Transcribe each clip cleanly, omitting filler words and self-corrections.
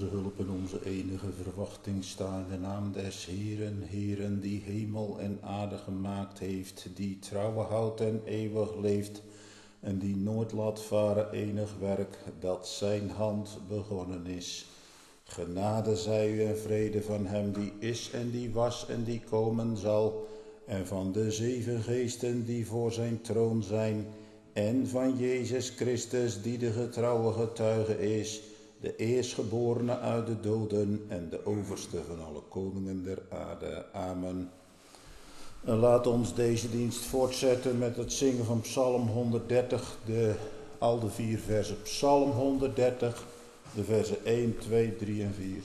hulp en onze enige verwachting sta in de naam des Heeren, Heeren, die hemel en aarde gemaakt heeft, die trouwe houdt en eeuwig leeft, en die nooit laat varen enig werk dat zijn hand begonnen is. Genade zij u en vrede van hem die is en die was en die komen zal, en van de 7 geesten die voor zijn troon zijn, en van Jezus Christus die de getrouwe getuige is, de eerstgeborene uit de doden en de overste van alle koningen der aarde. Amen. En laat ons deze dienst voortzetten met het zingen van Psalm 130, al de 4 versen. Psalm 130, de versen 1, 2, 3 en 4.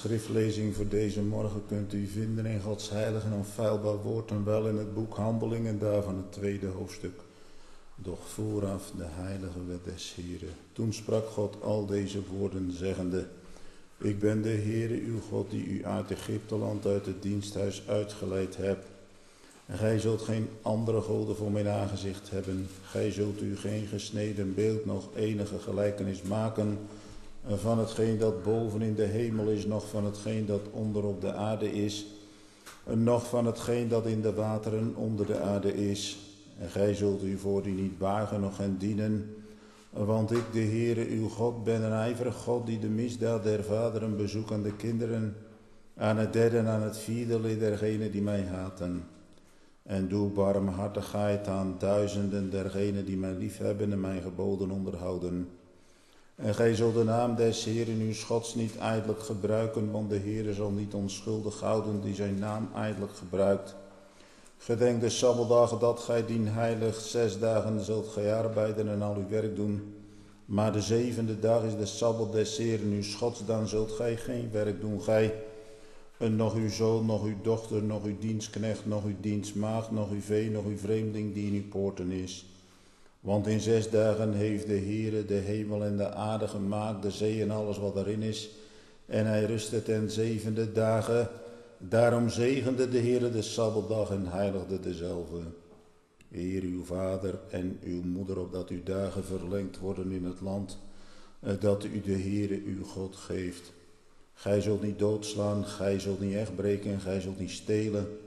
schriftlezing voor deze morgen kunt u vinden in Gods heilig en onfeilbaar woord en wel in het boek Handelingen, daarvan het 2e hoofdstuk. Doch vooraf de heilige wet des Heren. Toen sprak God al deze woorden zeggende: Ik ben de Heere uw God die u uit Egypteland uit het diensthuis uitgeleid hebt. En gij zult geen andere goden voor mijn aangezicht hebben. Gij zult u geen gesneden beeld nog enige gelijkenis maken van hetgeen dat boven in de hemel is, noch van hetgeen dat onder op de aarde is, noch van hetgeen dat in de wateren onder de aarde is. En gij zult u voor die niet buigen, noch hen dienen, want ik, de Heere uw God, ben een ijverig God die de misdaad der vaderen bezoekt aan de kinderen, aan het derde en aan het vierde lid dergenen die mij haten. En doe barmhartigheid aan duizenden dergenen die mij liefhebben en mijn geboden onderhouden. En gij zult de naam des Heeren uw Gods niet ijdelijk gebruiken, want de Heere zal niet onschuldig houden die zijn naam ijdelijk gebruikt. Gedenk de Sabbatdagen dat gij dien heilig, 6 dagen zult gij arbeiden en al uw werk doen. Maar de 7e dag is de Sabbat des Heeren uw Gods, dan zult gij geen werk doen, gij, en nog uw zoon, nog uw dochter, nog uw dienstknecht, nog uw dienstmaagd, nog uw vee, nog uw vreemdeling die in uw poorten is. Want in 6 dagen heeft de Heere de hemel en de aarde gemaakt, de zee en alles wat erin is. En hij rustte ten 7e dagen. Daarom zegende de Heere de Sabbatdag en heiligde dezelve. Eer uw vader en uw moeder, opdat uw dagen verlengd worden in het land dat u de Heere uw God geeft. Gij zult niet doodslaan, gij zult niet echtbreken, gij zult niet stelen.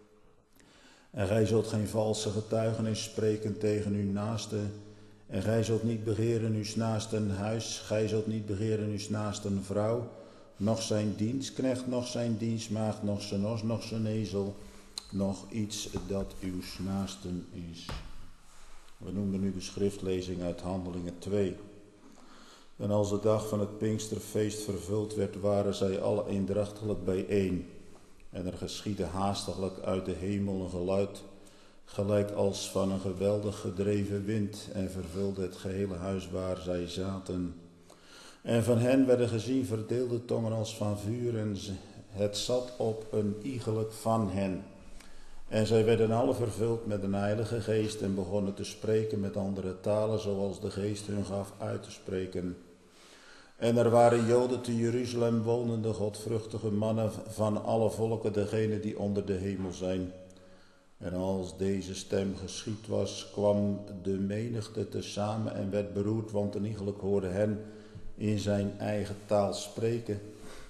En gij zult geen valse getuigenis spreken tegen uw naaste. En gij zult niet begeren uw naasten huis, gij zult niet begeren uw naasten vrouw, noch zijn dienstknecht, noch zijn dienstmaagd, noch zijn os, noch zijn ezel, nog iets dat uw naasten is. We noemen nu de schriftlezing uit Handelingen 2. En als de dag van het Pinksterfeest vervuld werd, waren zij alle eendrachtelijk bijeen. En er geschiedde haastiglijk uit de hemel een geluid, gelijk als van een geweldig gedreven wind, en vervulde het gehele huis waar zij zaten. En van hen werden gezien verdeelde tongen als van vuur, en het zat op een iegelijk van hen. En zij werden alle vervuld met een heilige geest en begonnen te spreken met andere talen, zoals de geest hun gaf uit te spreken. En er waren Joden te Jeruzalem wonende, godvruchtige mannen van alle volken, degenen die onder de hemel zijn. En als deze stem geschied was, kwam de menigte tezamen en werd beroerd, want een iegelijk hoorde hen in zijn eigen taal spreken.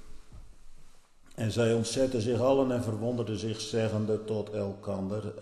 En zij ontzetten zich allen en verwonderden zich, zeggende tot elkander: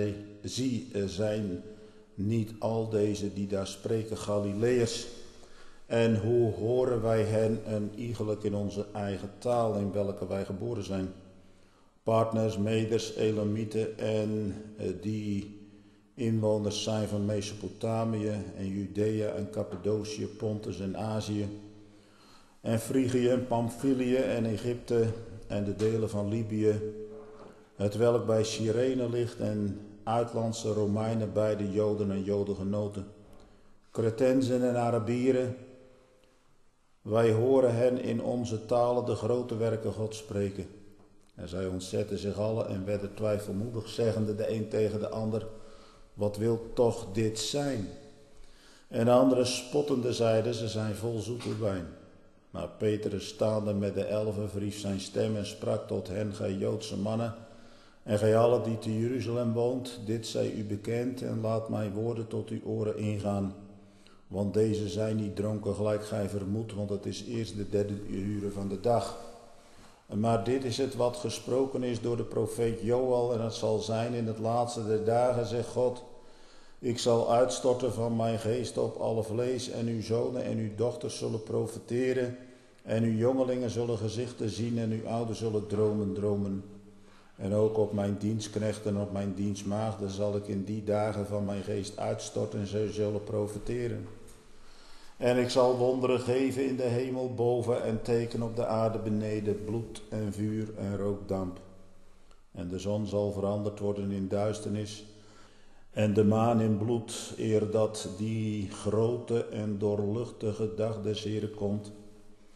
zijn niet al deze die daar spreken Galileërs? En hoe horen wij hen een iegelijk in onze eigen taal, in welke wij geboren zijn? Partners, Meders, Elamieten en die inwoners zijn van Mesopotamië en Judea en Cappadocië, Pontus en Azië, en Frigië en Pamphylië en Egypte en de delen van Libië, het welk bij Cyrene ligt, en uitlandse Romeinen, beide Joden en Jodengenoten, Cretenzen en Arabieren. Wij horen hen in onze talen de grote werken God spreken. En zij ontzetten zich allen en werden twijfelmoedig, zeggende de een tegen de ander: wat wil toch dit zijn? En de anderen spottende zeiden: ze zijn vol zoete wijn. Maar Petrus, staande met de 11, verhief zijn stem en sprak tot hen: gij Joodse mannen, en gij allen die te Jeruzalem woont, dit zij u bekend, en laat mijn woorden tot uw oren ingaan. Want deze zijn niet dronken gelijk gij vermoedt, want het is eerst de 3e uur van de dag. Maar dit is het wat gesproken is door de profeet Joël, en het zal zijn in het laatste der dagen, zegt God: ik zal uitstorten van mijn geest op alle vlees, en uw zonen en uw dochters zullen profeteren, en uw jongelingen zullen gezichten zien, en uw ouderen zullen dromen. En ook op mijn dienstknechten en op mijn dienstmaagden zal ik in die dagen van mijn geest uitstorten, en zij zullen profeteren. En ik zal wonderen geven in de hemel boven en teken op de aarde beneden, bloed en vuur en rookdamp. En de zon zal veranderd worden in duisternis en de maan in bloed, eer dat die grote en doorluchtige dag des Heren komt.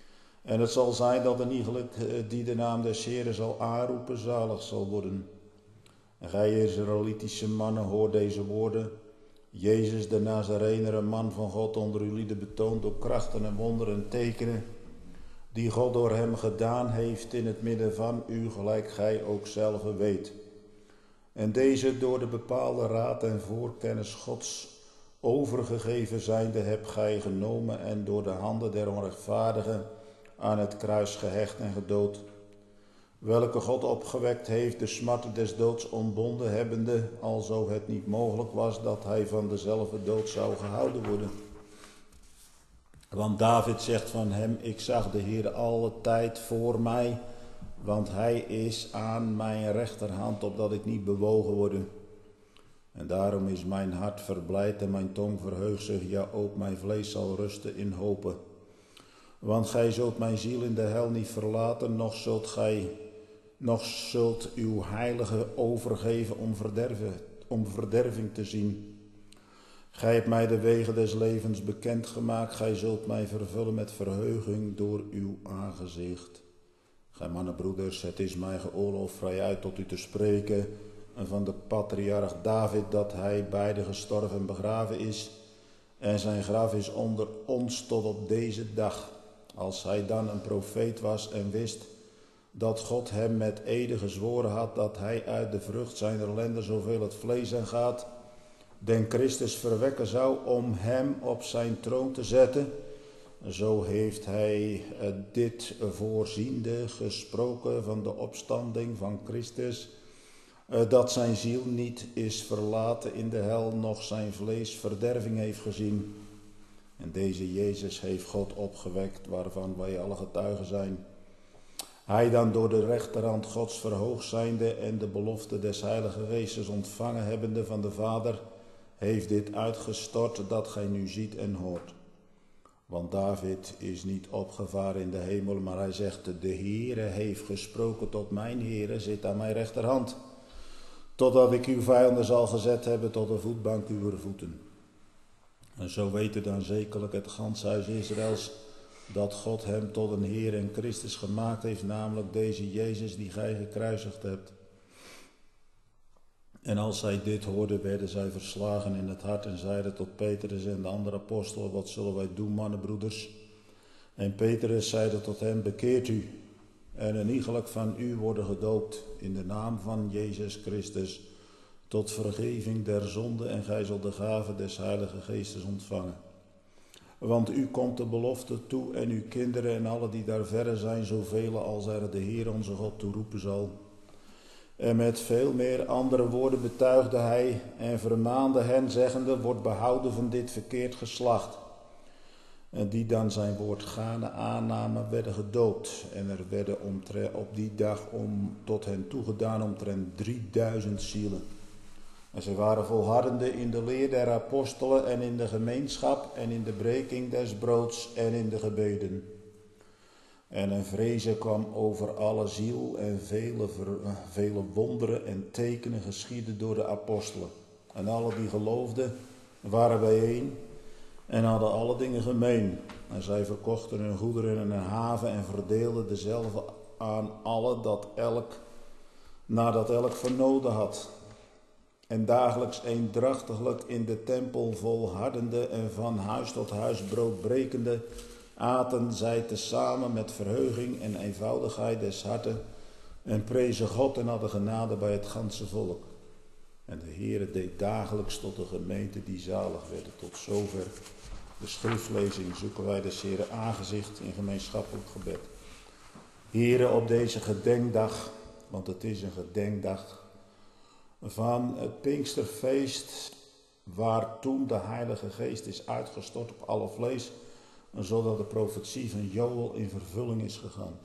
En het zal zijn dat een iegelijk die de naam des Heren zal aanroepen, zalig zal worden. En gij Israëlitische mannen, hoor deze woorden. Jezus de Nazarener, een man van God onder uw lieden betoond door krachten en wonderen en tekenen, die God door hem gedaan heeft in het midden van u, gelijk gij ook zelf weet. En deze door de bepaalde raad en voorkennis Gods overgegeven zijnde hebt gij genomen en door de handen der onrechtvaardigen aan het kruis gehecht en gedood, welke God opgewekt heeft, de smarten des doods ontbonden hebbende, alzo het niet mogelijk was dat hij van dezelfde dood zou gehouden worden. Want David zegt van hem, ik zag de Heer alle tijd voor mij, want hij is aan mijn rechterhand, opdat ik niet bewogen word. En daarom is mijn hart verblijd en mijn tong verheugt zich, ja ook mijn vlees zal rusten in hopen. Want gij zult mijn ziel in de hel niet verlaten, nog zult uw heilige overgeven om verderving te zien. Gij hebt mij de wegen des levens bekendgemaakt, gij zult mij vervullen met verheuging door uw aangezicht. Gij mannenbroeders, het is mij geoorloofd vrijuit tot u te spreken en van de patriarch David, dat hij beide gestorven en begraven is, en zijn graf is onder ons tot op deze dag. Als hij dan een profeet was en wist dat God hem met ede gezworen had dat hij uit de vrucht zijner lenden, zoveel het vlees aan gaat, den Christus verwekken zou om hem op zijn troon te zetten, zo heeft hij dit voorziende gesproken van de opstanding van Christus, dat zijn ziel niet is verlaten in de hel, noch zijn vlees verderving heeft gezien. En deze Jezus heeft God opgewekt, waarvan wij alle getuigen zijn. Hij dan door de rechterhand Gods verhoogd zijnde en de belofte des Heilige Geestes ontvangen hebbende van de Vader, heeft dit uitgestort dat gij nu ziet en hoort. Want David is niet opgevaren in de hemel, maar hij zegt, de Heere heeft gesproken tot mijn Heere, zit aan mijn rechterhand, totdat ik uw vijanden zal gezet hebben tot de voetbank uwer voeten. En zo weet dan zekerlijk het ganse huis Israëls, dat God hem tot een Heer en Christus gemaakt heeft, namelijk deze Jezus die gij gekruisigd hebt. En als zij dit hoorden, werden zij verslagen in het hart en zeiden tot Petrus en de andere apostelen, wat zullen wij doen, mannenbroeders? En Petrus zeide tot hen, bekeert u en een iegelijk van u worden gedoopt in de naam van Jezus Christus, tot vergeving der zonde, en gij zult de gave des Heilige Geestes ontvangen. Want u komt de belofte toe en uw kinderen en alle die daar verre zijn, zoveel als er de Heer onze God toeroepen zal. En met veel meer andere woorden betuigde hij en vermaande hen, zeggende, wordt behouden van dit verkeerd geslacht. En die dan zijn woord gaande aannamen, werden gedoopt. En er werden op die dag tot hen toegedaan omtrent 3000 zielen. En ze waren volhardende in de leer der apostelen en in de gemeenschap en in de breking des broods en in de gebeden. En een vrezen kwam over alle ziel en vele wonderen en tekenen geschiedden door de apostelen. En alle die geloofden waren bijeen en hadden alle dingen gemeen. En zij verkochten hun goederen en hun haven en verdeelden dezelfde aan alle nadat elk vernoden had. En dagelijks eendrachtiglijk in de tempel volhardende en van huis tot huis brood brekende, aten zij tezamen met verheuging en eenvoudigheid des harten en prezen God en hadden genade bij het ganse volk. En de Heere deed dagelijks tot de gemeente die zalig werden. Tot zover de schriftlezing zoeken wij des Heere aangezicht in gemeenschappelijk gebed. Heere, op deze gedenkdag, want het is een gedenkdag van het Pinksterfeest, waar toen de Heilige Geest is uitgestort op alle vlees, zodat de profetie van Joël in vervulling is gegaan.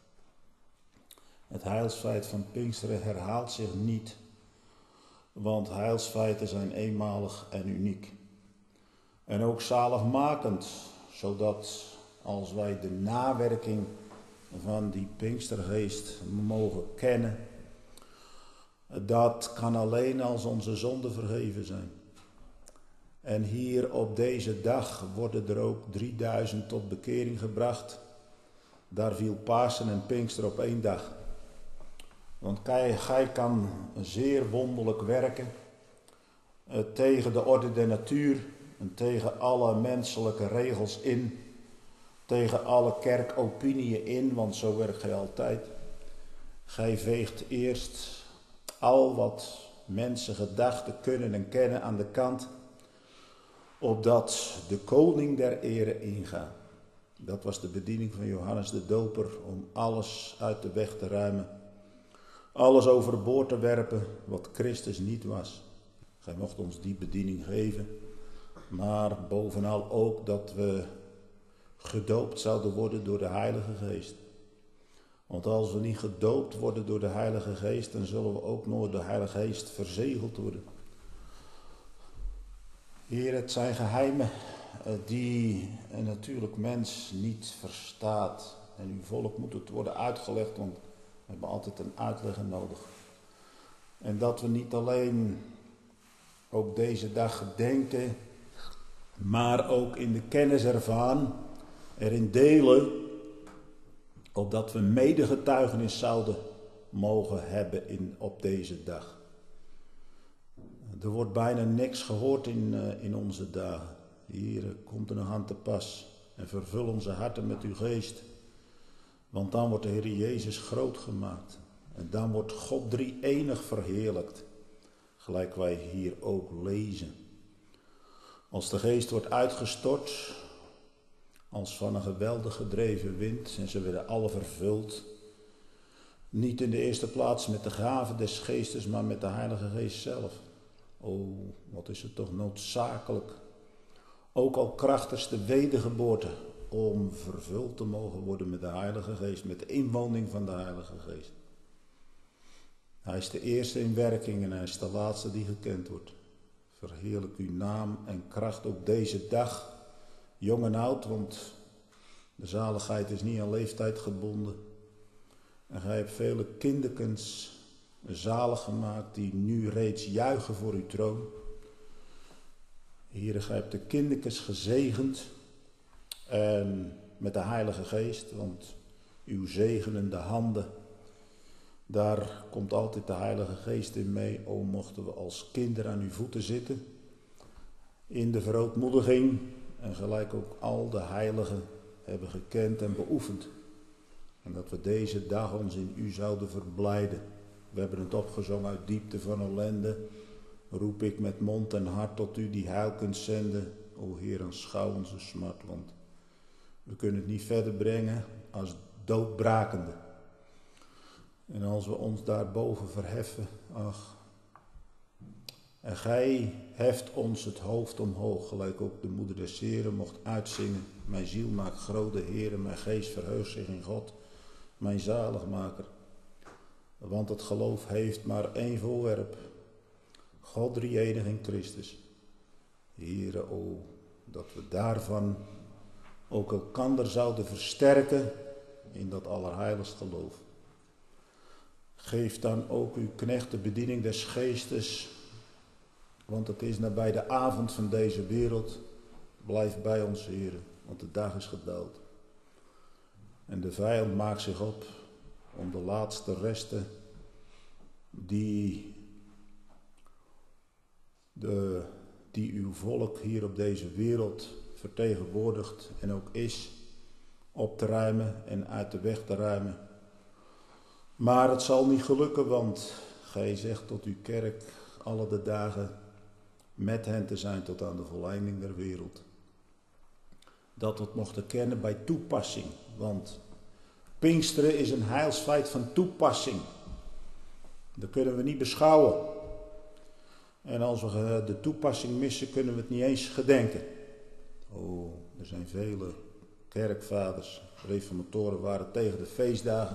Het heilsfeit van Pinksteren herhaalt zich niet, want heilsfeiten zijn eenmalig en uniek. En ook zaligmakend, zodat als wij de nawerking van die Pinkstergeest mogen kennen, dat kan alleen als onze zonden vergeven zijn. En hier op deze dag worden er ook 3000 tot bekering gebracht. Daar viel Pasen en Pinkster op één dag. Want gij kan zeer wonderlijk werken tegen de orde der natuur en tegen alle menselijke regels in, tegen alle kerkopinieën in, want zo werkt gij altijd. Gij veegt eerst al wat mensen gedachten kunnen en kennen aan de kant, opdat de koning der ere ingaat. Dat was de bediening van Johannes de Doper, om alles uit de weg te ruimen. Alles overboord te werpen wat Christus niet was. Gij mocht ons die bediening geven, maar bovenal ook dat we gedoopt zouden worden door de Heilige Geest. Want als we niet gedoopt worden door de Heilige Geest, dan zullen we ook nooit door de Heilige Geest verzegeld worden. Heer, het zijn geheimen die een natuurlijk mens niet verstaat. En uw volk moet het worden uitgelegd, want we hebben altijd een uitlegger nodig. En dat we niet alleen ook deze dag gedenken, maar ook in de kennis ervan, erin delen, opdat we medegetuigenis zouden mogen hebben op deze dag. Er wordt bijna niks gehoord in onze dagen. Hier komt er nog aan te pas en vervul onze harten met uw geest. Want dan wordt de Heer Jezus groot gemaakt. En dan wordt God drie-enig verheerlijkt. Gelijk wij hier ook lezen. Als de geest wordt uitgestort, als van een geweldig gedreven wind, en ze werden alle vervuld. Niet in de eerste plaats met de gave des geestes, maar met de Heilige Geest zelf. Oh, wat is het toch noodzakelijk, ook al krachtigs de wedergeboorte, om vervuld te mogen worden met de Heilige Geest, met de inwoning van de Heilige Geest. Hij is de eerste in werking en hij is de laatste die gekend wordt. Verheerlijk uw naam en kracht ook deze dag, jong en oud, want de zaligheid is niet aan leeftijd gebonden. En gij hebt vele kinderkens zalig gemaakt die nu reeds juichen voor uw troon. Heere, gij hebt de kinderkens gezegend en met de Heilige Geest, want uw zegenende handen, daar komt altijd de Heilige Geest in mee. O, mochten we als kinderen aan uw voeten zitten, in de verootmoediging en gelijk ook al de heiligen hebben gekend en beoefend. En dat we deze dag ons in u zouden verblijden. We hebben het opgezongen uit diepte van ellende. Roep ik met mond en hart tot u die heil kunt zenden. O Heer, aanschouw onze smart, want we kunnen het niet verder brengen als doodbrakende. En als we ons daarboven verheffen, ach. En gij heft ons het hoofd omhoog, gelijk ook de moeder des Heren mocht uitzingen. Mijn ziel maakt groot de Heer en mijn geest verheugt zich in God, mijn zaligmaker. Want het geloof heeft maar één voorwerp. God drie-enig in Christus. Heere, o, dat we daarvan ook elkander zouden versterken in dat allerheiligst geloof. Geef dan ook uw knecht de bediening des geestes, want het is nabij de avond van deze wereld. Blijf bij ons, Heere, want de dag is gedaald. En de vijand maakt zich op om de laatste resten die uw volk hier op deze wereld vertegenwoordigt en ook is, op te ruimen en uit de weg te ruimen. Maar het zal niet gelukken, want gij zegt tot uw kerk alle de dagen met hen te zijn tot aan de volleinding der wereld. Dat we het mochten kennen bij toepassing, want Pinksteren is een heilsfeit van toepassing. Dat kunnen we niet beschouwen. En als we de toepassing missen, kunnen we het niet eens gedenken. Oh, er zijn vele kerkvaders, reformatoren waren tegen de feestdagen.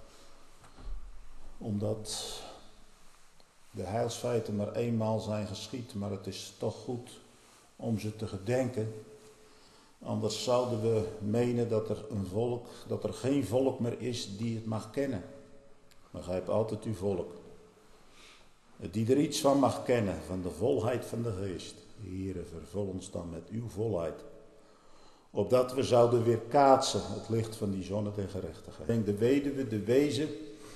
Omdat de heilsfeiten maar eenmaal zijn geschied. Maar het is toch goed om ze te gedenken. Anders zouden we menen dat er geen volk meer is die het mag kennen. Maar gij hebt altijd uw volk. Die er iets van mag kennen, van de volheid van de geest. Heere, vervul ons dan met uw volheid. opdat we zouden weerkaatsen het licht van die zonne der gerechtigheid. Denk de weduwe, de wezen,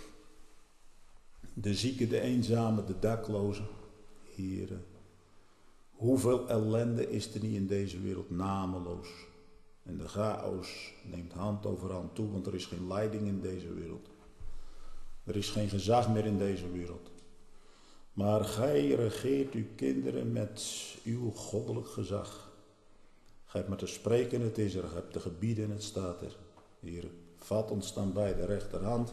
de zieke, de eenzame, de dakloze. Here, hoeveel ellende is er niet in deze wereld nameloos. En de chaos neemt hand over hand toe, want er is geen leiding in deze wereld. Er is geen gezag meer in deze wereld. Maar gij regeert uw kinderen met uw goddelijk gezag. Gij hebt maar te spreken, het is er. Gij hebt te gebieden, het staat er. Heer, vat ons dan bij de rechterhand.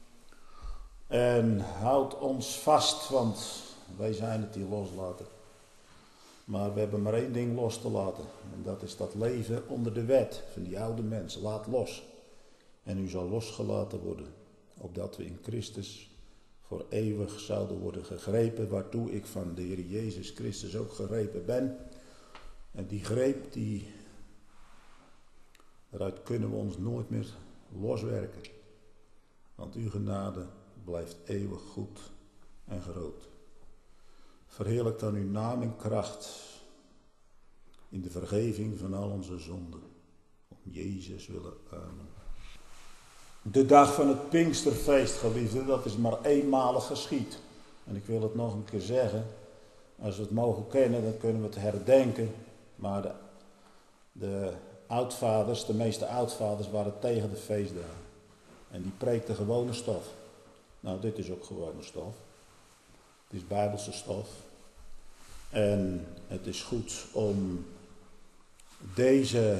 En houd ons vast, want wij zijn het die loslaten. Maar we hebben maar één ding los te laten. En dat is dat leven onder de wet van die oude mensen. Laat los. En u zal losgelaten worden. Opdat we in Christus voor eeuwig zouden worden gegrepen. Waartoe ik van de Heer Jezus Christus ook gegrepen ben. En die greep, daaruit kunnen we ons nooit meer loswerken. Want uw genade blijft eeuwig goed en groot. Verheerlijk dan uw naam en kracht in de vergeving van al onze zonden. Om Jezus willen. Amen. De dag van het Pinksterfeest, geliefden, dat is maar eenmalig geschied. En ik wil het nog een keer zeggen. Als we het mogen kennen, dan kunnen we het herdenken. Maar de oudvaders, de meeste oudvaders, waren tegen de feestdagen. En die preekten gewone stof. Nou, dit is ook gewone stof. Het is Bijbelse stof. En het is goed om deze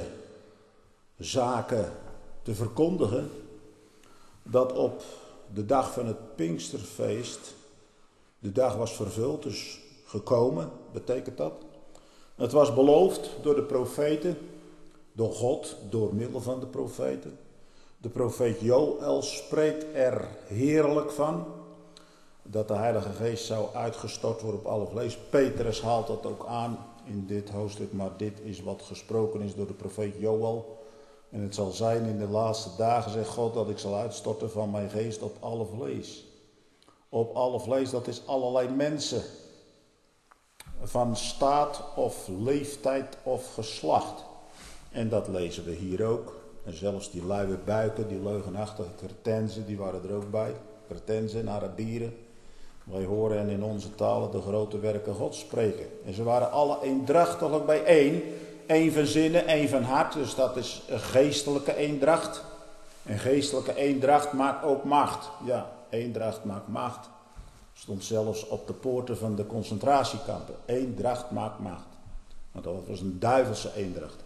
zaken te verkondigen. Dat op de dag van het Pinksterfeest, de dag was vervuld, dus gekomen, betekent dat. Het was beloofd door de profeten, door God, door middel van de profeten. De profeet Joël spreekt er heerlijk van, dat de Heilige Geest zou uitgestort worden op alle vlees. Petrus haalt dat ook aan in dit hoofdstuk, maar dit is wat gesproken is door de profeet Joël. En het zal zijn in de laatste dagen, zegt God, dat ik zal uitstorten van mijn geest op alle vlees. Op alle vlees, dat is allerlei mensen. Van staat of leeftijd of geslacht. En dat lezen we hier ook. En zelfs die luie buiken, die leugenachtige Cretenzen, die waren er ook bij. Cretenzen en Arabieren. Wij horen hen in onze talen de grote werken Gods spreken. En ze waren alle eendrachtiglijk bijeen. Eén van zinnen, één van hart. Dus dat is een geestelijke eendracht. En geestelijke eendracht maakt ook macht. Ja, eendracht maakt macht. Stond zelfs op de poorten van de concentratiekampen. Eendracht maakt macht. Want dat was een duivelse eendracht.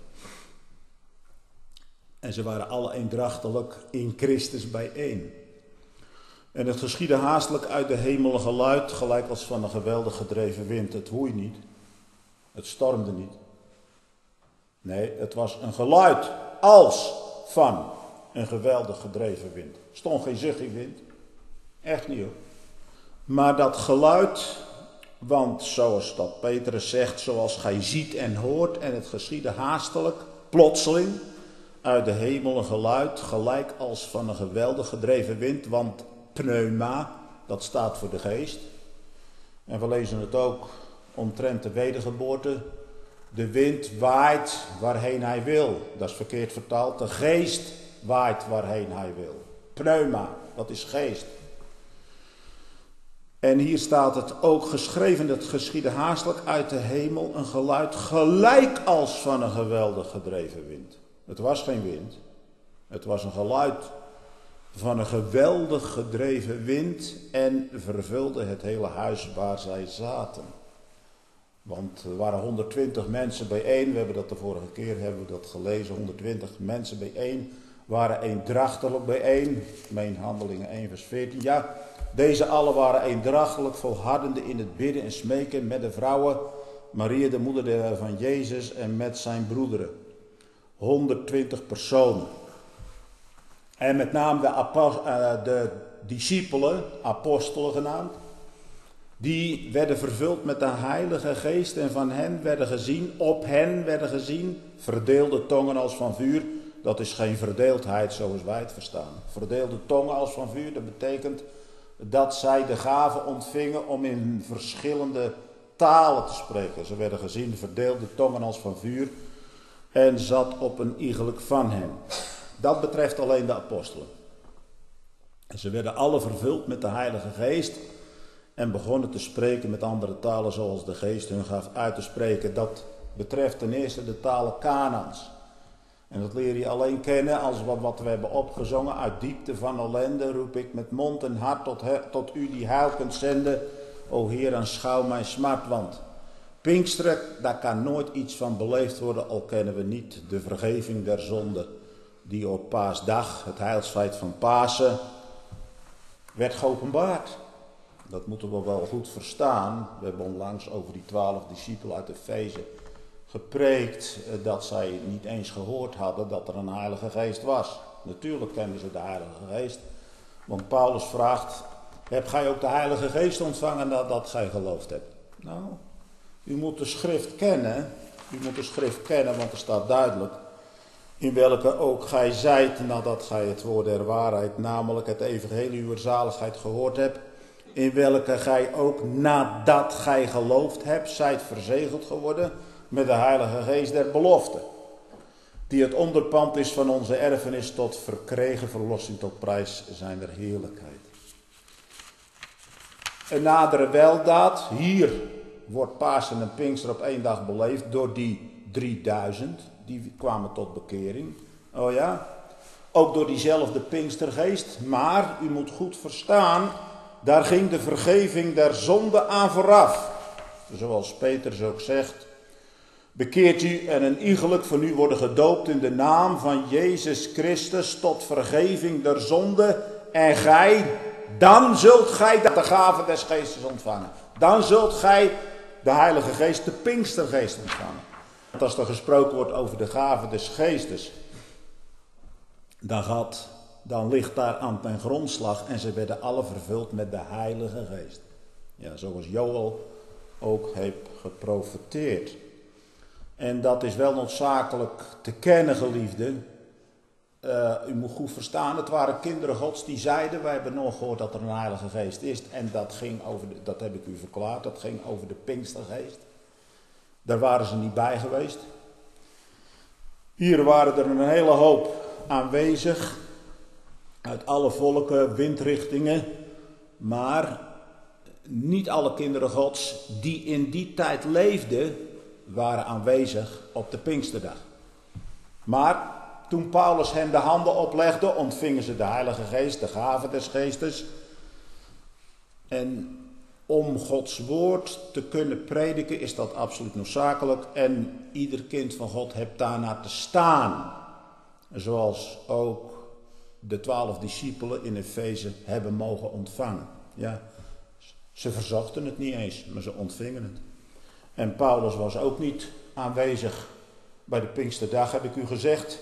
En ze waren alle eendrachtelijk in Christus bijeen. En het geschiedde haastelijk uit de hemel een geluid, gelijk als van een geweldig gedreven wind. Het woei niet. Het stormde niet. Nee, het was een geluid als van een geweldig gedreven wind. Er stond geen zuchtje wind. Echt niet hoor. Maar dat geluid, want zoals dat Petrus zegt, zoals gij ziet en hoort, en het geschiedde haastelijk, plotseling, uit de hemel een geluid, gelijk als van een geweldig gedreven wind, want pneuma, dat staat voor de geest. En we lezen het ook omtrent de wedergeboorte. De wind waait waarheen hij wil. Dat is verkeerd vertaald. De geest waait waarheen hij wil. Pneuma, dat is geest. En hier staat het ook geschreven, het geschiedde haastelijk uit de hemel een geluid gelijk als van een geweldig gedreven wind. Het was geen wind, het was een geluid van een geweldig gedreven wind en vervulde het hele huis waar zij zaten. Want er waren 120 mensen bijeen, we hebben dat de vorige keer hebben we dat gelezen, 120 mensen bijeen, waren eendrachtelijk bijeen. Ik meen Handelingen 1 vers 14, ja. Deze allen waren eendrachtelijk, volhardende in het bidden en smeken met de vrouwen, Maria de moeder van Jezus en met zijn broederen. 120 personen. En met name de discipelen, apostelen genaamd, die werden vervuld met de Heilige Geest en van hen werden gezien, op hen werden gezien, verdeelde tongen als van vuur. Dat is geen verdeeldheid zoals wij het verstaan. Verdeelde tongen als van vuur, dat betekent dat zij de gave ontvingen om in verschillende talen te spreken. Ze werden gezien, verdeelde tongen als van vuur. en zat op een iegelijk van hen. Dat betreft alleen de apostelen. En ze werden alle vervuld met de Heilige Geest en begonnen te spreken met andere talen zoals de Geest hun gaf uit te spreken. Dat betreft ten eerste de talen Kanaans. En dat leer je alleen kennen als wat we hebben opgezongen. Uit diepte van ellende roep ik met mond en hart tot u die heil kunt zenden. O Heer, aanschouw mijn smart, want Pinksteren, daar kan nooit iets van beleefd worden, al kennen we niet de vergeving der zonde die op Paasdag, het heilsfeit van Pasen, werd geopenbaard. Dat moeten we wel goed verstaan. We hebben onlangs over die 12 discipelen uit Efeze gepreekt dat zij niet eens gehoord hadden dat er een Heilige Geest was. Natuurlijk kennen ze de Heilige Geest, want Paulus vraagt: heb gij ook de Heilige Geest ontvangen nadat gij geloofd hebt? Nou, u moet de schrift kennen. U moet de schrift kennen, want er staat duidelijk: in welke ook gij zijt nadat gij het woord der waarheid, namelijk het evangelie uwer zaligheid gehoord hebt, in welke gij ook nadat gij geloofd hebt, zijt verzegeld geworden met de Heilige Geest der belofte, die het onderpand is van onze erfenis tot verkregen verlossing tot prijs zijner heerlijkheid. Een nadere weldaad, hier wordt Pasen en Pinkster op één dag beleefd door die 3000, die kwamen tot bekering. Oh ja, ook door diezelfde Pinkstergeest, maar u moet goed verstaan, daar ging de vergeving der zonde aan vooraf. Zoals Petrus ook zegt: bekeert u en een iegelijk van u worden gedoopt in de naam van Jezus Christus tot vergeving der zonde, en gij, dan zult gij de gave des geestes ontvangen. Dan zult gij de Heilige Geest, de Pinkstergeest, ontvangen. Want als er gesproken wordt over de gave des geestes, dan ligt daar aan ten grondslag, en ze werden alle vervuld met de Heilige Geest. Ja, zoals Joël ook heeft geprofeteerd. En dat is wel noodzakelijk te kennen, geliefden. U moet goed verstaan, het waren kinderen Gods die zeiden: wij hebben nog gehoord dat er een Heilige Geest is. En dat ging over, dat heb ik u verklaard, dat ging over de Pinkstergeest. Daar waren ze niet bij geweest. Hier waren er een hele hoop aanwezig, uit alle volken, windrichtingen. Maar niet alle kinderen Gods die in die tijd leefden, waren aanwezig op de Pinksterdag. Maar toen Paulus hen de handen oplegde, ontvingen ze de Heilige Geest, de gave des geestes. En om Gods woord te kunnen prediken is dat absoluut noodzakelijk. En ieder kind van God heeft daarnaar te staan. Zoals ook de 12 discipelen in Efeze hebben mogen ontvangen. Ja, ze verzochten het niet eens, maar ze ontvingen het. En Paulus was ook niet aanwezig bij de Pinksterdag, heb ik u gezegd.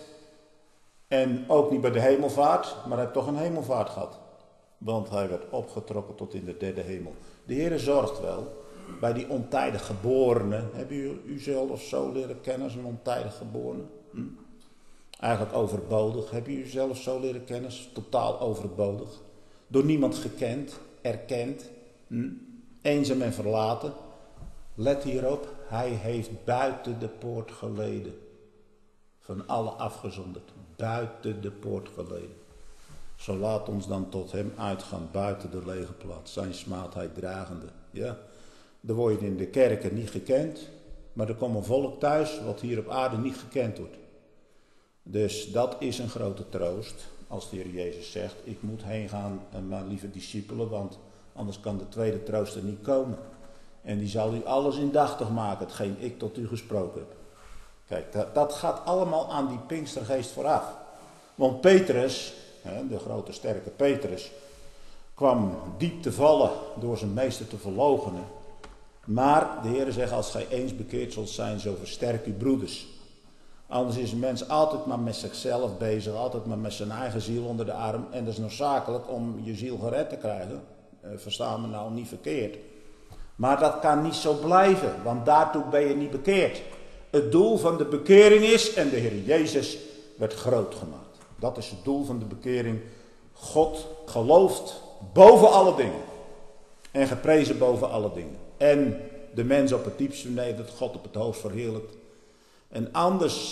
En ook niet bij de hemelvaart, maar hij heeft toch een hemelvaart gehad. Want hij werd opgetrokken tot in de derde hemel. De Heere zorgt wel bij die ontijdig geborenen. Hebben u zelf zo leren kennen als een ontijdig geborene? Eigenlijk overbodig. Heb je uzelf zo leren kennen? Totaal overbodig. Door niemand gekend, erkend. Eenzaam en verlaten. Let hierop, hij heeft buiten de poort geleden. Van alle afgezonderd. Buiten de poort geleden. Zo laat ons dan tot hem uitgaan, buiten de lege plaats. Zijn smaadheid dragende. Ja, dan word je in de kerken niet gekend. Maar er komt een volk thuis wat hier op aarde niet gekend wordt. Dus dat is een grote troost. Als de Heer Jezus zegt: ik moet heen gaan, mijn lieve discipelen, want anders kan de tweede trooster niet komen. En die zal u alles indachtig maken, hetgeen ik tot u gesproken heb. Kijk, dat gaat allemaal aan die Pinkstergeest vooraf. Want Petrus, de grote sterke Petrus, kwam diep te vallen door zijn meester te verloochenen. Maar de Heer zegt: als gij eens bekeerd zult zijn, zo versterk uw broeders. Anders is een mens altijd maar met zichzelf bezig, altijd maar met zijn eigen ziel onder de arm. En dat is noodzakelijk om je ziel gered te krijgen. Versta me nou niet verkeerd. Maar dat kan niet zo blijven, want daartoe ben je niet bekeerd. Het doel van de bekering is, en de Heer Jezus werd groot gemaakt. Dat is het doel van de bekering. God gelooft boven alle dingen. En geprezen boven alle dingen. En de mens op het diepste vernederd, God op het hoogst verheerlijkt. En anders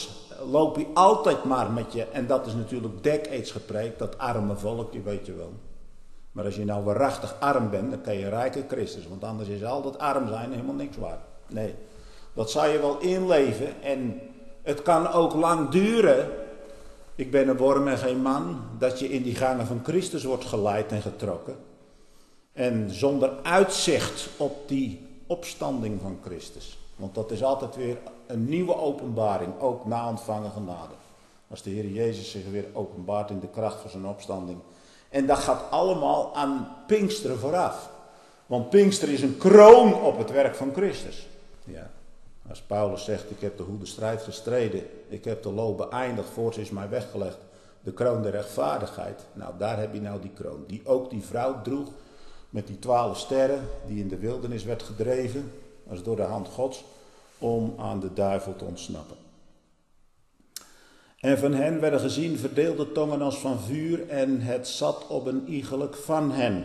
loop je altijd maar met je, en dat is natuurlijk decades gepreekt, dat arme volk, je weet je wel. Maar als je nou waarachtig arm bent, dan kan je rijke Christus, want anders is altijd arm zijn helemaal niks waard. Nee, dat zou je wel inleven en het kan ook lang duren. Ik ben een worm en geen man, dat je in die gangen van Christus wordt geleid en getrokken. En zonder uitzicht op die opstanding van Christus. Want dat is altijd weer een nieuwe openbaring, ook na ontvangen genade. Als de Heer Jezus zich weer openbaart in de kracht van zijn opstanding. En dat gaat allemaal aan Pinksteren vooraf. Want Pinksteren is een kroon op het werk van Christus. Ja. Als Paulus zegt, ik heb de goede strijd gestreden, ik heb de loop beëindigd, voorts is mij weggelegd, de kroon der rechtvaardigheid. Nou, daar heb je nou die kroon, die ook die vrouw droeg, met die 12 sterren, die in de wildernis werd gedreven, als door de hand Gods, om aan de duivel te ontsnappen. En van hen werden gezien verdeelde tongen als van vuur, en het zat op een iegelijk van hen.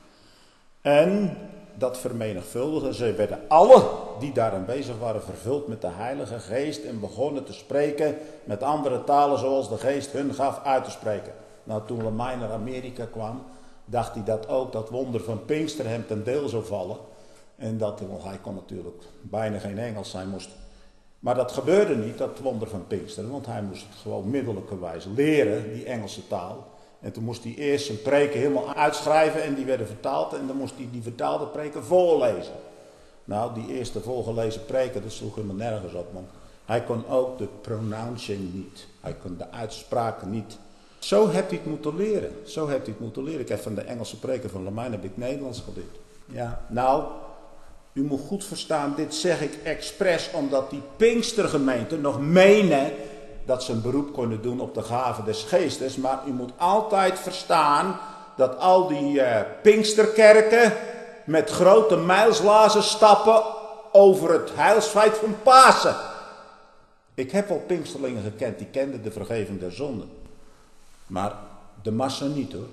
En dat vermenigvuldigde, ze werden alle die daar aanwezig waren vervuld met de Heilige Geest en begonnen te spreken met andere talen zoals de Geest hun gaf uit te spreken. Nou, toen Lemay naar Amerika kwam, dacht hij dat ook dat wonder van Pinkster hem ten deel zou vallen. En dat, want hij kon natuurlijk bijna geen Engels, hij moest. Maar dat gebeurde niet, dat wonder van Pinkster, want hij moest het gewoon middelijkerwijs leren, die Engelse taal. En toen moest hij eerst zijn preken helemaal uitschrijven en die werden vertaald en dan moest hij die vertaalde preken voorlezen. Nou, die eerste voorgelezen preken, dat sloeg helemaal nergens op, want hij kon ook de pronouncing niet. Hij kon de uitspraken niet. Zo hebt hij het moeten leren. Zo hebt hij het moeten leren. Ik heb van de Engelse preken van Lemay heb ik Nederlands geleerd. Ja, nou, u moet goed verstaan, dit zeg ik expres omdat die Pinkstergemeenten nog menen dat ze een beroep kunnen doen op de gave des geestes. Maar u moet altijd verstaan dat al die Pinksterkerken met grote mijlslazen stappen over het heilsfeit van Pasen. Ik heb wel Pinksterlingen gekend, die kenden de vergeving der zonden. Maar de massa niet hoor.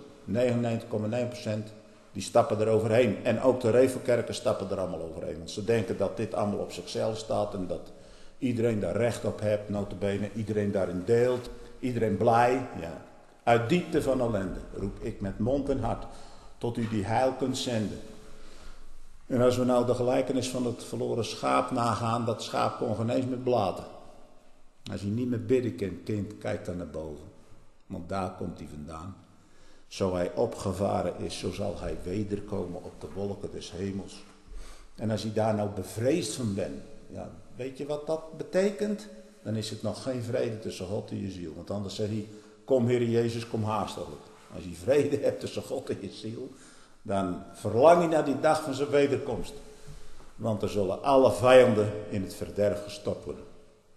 99,9% die stappen er overheen. En ook de Revelkerken stappen er allemaal overheen. Want ze denken dat dit allemaal op zichzelf staat en dat iedereen daar recht op heeft, nota bene, iedereen daarin deelt, iedereen blij. Ja. Uit diepte van ellende roep ik met mond en hart tot u die heil kunt zenden. En als we nou de gelijkenis van het verloren schaap nagaan, dat schaap kon geen eens meer blaten. Als hij niet meer bidden kent, kind, kijk dan naar boven. Want daar komt hij vandaan. Zo hij opgevaren is, zo zal hij wederkomen op de wolken des hemels. En als hij daar nou bevreesd van bent, ja, weet je wat dat betekent? Dan is het nog geen vrede tussen God en je ziel. Want anders zegt hij, kom Heer Jezus, kom haastiglijk. Als je vrede hebt tussen God en je ziel, dan verlang je naar die dag van zijn wederkomst. Want er zullen alle vijanden in het verderf gestopt worden.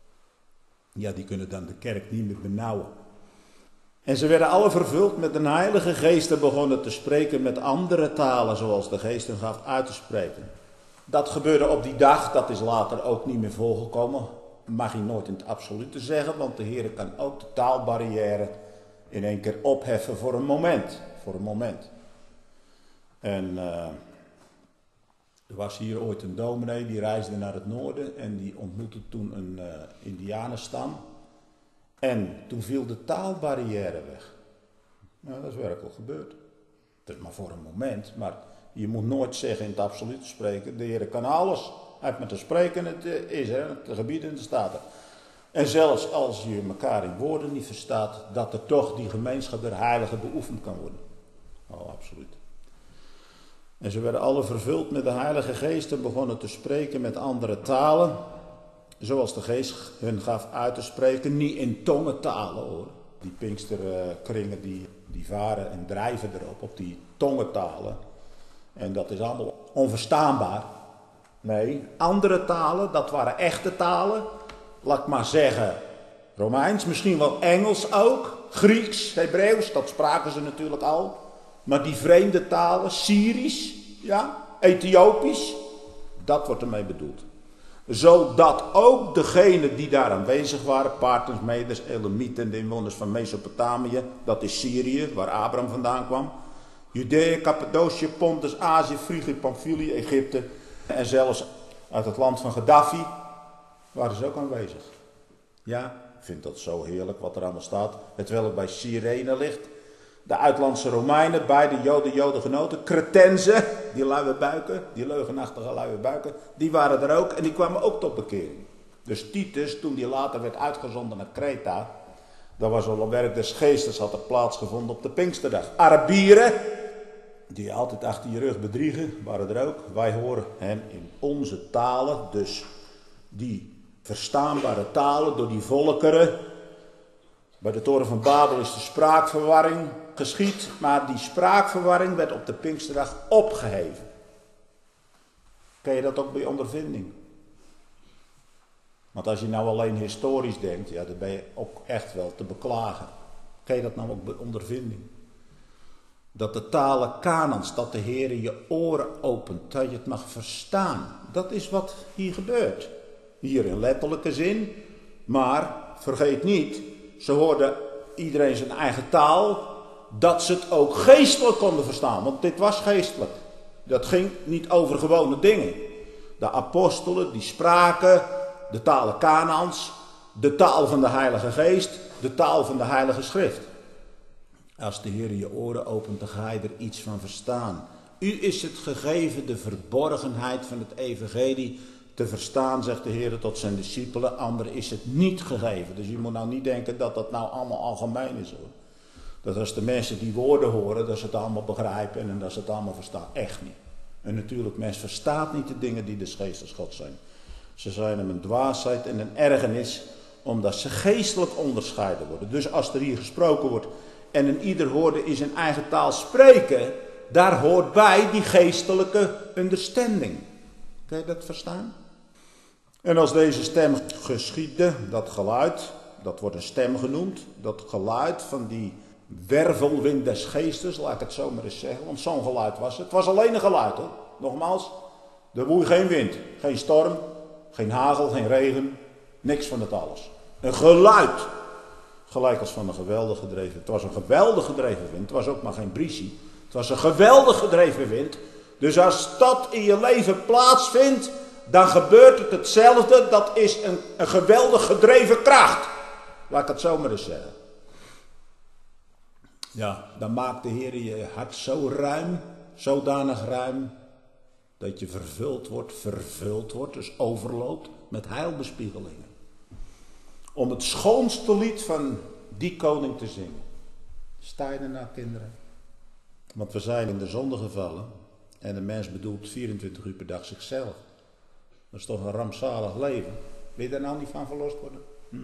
Ja, die kunnen dan de kerk niet meer benauwen. En ze werden alle vervuld met de Heilige Geest en begonnen te spreken met andere talen, zoals de Geest hen gaf uit te spreken. Dat gebeurde op die dag, dat is later ook niet meer voorgekomen. Mag je nooit in het absolute zeggen, want de Heer kan ook de taalbarrière in één keer opheffen voor een moment. Voor een moment. En er was hier ooit een dominee, die reisde naar het noorden en die ontmoette toen een indianenstam. En toen viel de taalbarrière weg. Nou, dat is werkelijk gebeurd. Het is maar voor een moment, maar je moet nooit zeggen in het absolute spreken. De Heer kan alles. Hij heeft met te spreken, het is er, het gebied en het staat er. En zelfs als je elkaar in woorden niet verstaat, dat er toch die gemeenschap der heiligen beoefend kan worden. Oh, absoluut. En ze werden alle vervuld met de Heilige Geest en begonnen te spreken met andere talen. Zoals de Geest hun gaf uit te spreken, niet in tongentalen hoor. Die Pinksterkringen die varen en drijven erop, op die tongentalen. En dat is allemaal onverstaanbaar. Nee, andere talen, dat waren echte talen. Laat ik maar zeggen, Romeins, misschien wel Engels ook. Grieks, Hebreeuws, dat spraken ze natuurlijk al. Maar die vreemde talen, Syrisch, ja, Ethiopisch, dat wordt ermee bedoeld. Zodat ook degenen die daar aanwezig waren, Parters, Meders, Elamieten en de inwoners van Mesopotamië, dat is Syrië, waar Abraham vandaan kwam, Judea, Cappadocië, Pontus, Azië, Frigië, Pamphylië, Egypte en zelfs uit het land van Gaddafi waren ze ook aanwezig. Ja, Ik vind dat zo heerlijk wat er allemaal staat. Het welk bij Cyrene ligt. De uitlandse Romeinen, beide Joden genoten. Cretenzen, die luie buiken, die leugenachtige luie buiken, die waren er ook en die kwamen ook tot bekering. Dus Titus, toen die later werd uitgezonden naar Kreta, dat was al een werk des geestes, had er plaatsgevonden op de Pinksterdag. Arabieren, die je altijd achter je rug bedriegen, waren er ook. Wij horen hen in onze talen, dus die verstaanbare talen door die volkeren. Bij de toren van Babel is de spraakverwarring geschied, maar die spraakverwarring werd op de Pinksterdag opgeheven. Ken je dat ook bij ondervinding? Want als je nou alleen historisch denkt, ja, dan ben je ook echt wel te beklagen. Ken je dat nou ook bij ondervinding? Dat de talen Kanaans, dat de Heer je oren opent, dat je het mag verstaan. Dat is wat hier gebeurt. Hier in letterlijke zin, maar vergeet niet, ze hoorden iedereen zijn eigen taal, dat ze het ook geestelijk konden verstaan. Want dit was geestelijk. Dat ging niet over gewone dingen. De apostelen die spraken de talen Kanaans, de taal van de Heilige Geest, de taal van de Heilige Schrift. Als de Heer je oren opent, dan ga je er iets van verstaan. U is het gegeven de verborgenheid van het evangelie te verstaan, zegt de Heer tot zijn discipelen. Anderen is het niet gegeven. Dus je moet nou niet denken dat dat nou allemaal algemeen is, hoor. Dat als de mensen die woorden horen, dat ze het allemaal begrijpen en dat ze het allemaal verstaan. Echt niet. En natuurlijk, mens verstaat niet de dingen die des geestes God zijn. Ze zijn hem een dwaasheid en een ergernis, omdat ze geestelijk onderscheiden worden. Dus als er hier gesproken wordt en een ieder hoorde in zijn eigen taal spreken, daar hoort bij die geestelijke understanding. Kun je dat verstaan? En als deze stem geschiedde, dat geluid, dat wordt een stem genoemd, dat geluid van die wervelwind des geestes, laat ik het zo maar eens zeggen, want zo'n geluid was het. Het was alleen een geluid, hoor. Nogmaals, er woei geen wind, geen storm, geen hagel, geen regen, niks van het alles. Een geluid, gelijk als van een geweldig gedreven. Het was een geweldig gedreven wind, het was ook maar geen briesie. Het was een geweldig gedreven wind. Dus als dat in je leven plaatsvindt, dan gebeurt het hetzelfde. Dat is een geweldig gedreven kracht. Laat ik het zo maar eens zeggen. Ja, dan maakt de Heer je hart zo ruim, zodanig ruim, dat je vervuld wordt, dus overloopt met heilbespiegelingen. Om het schoonste lied van die koning te zingen. Sta je ernaar, kinderen? Want we zijn in de zonde gevallen en de mens bedoelt 24 uur per dag zichzelf. Dat is toch een rampzalig leven. Wil je daar nou niet van verlost worden?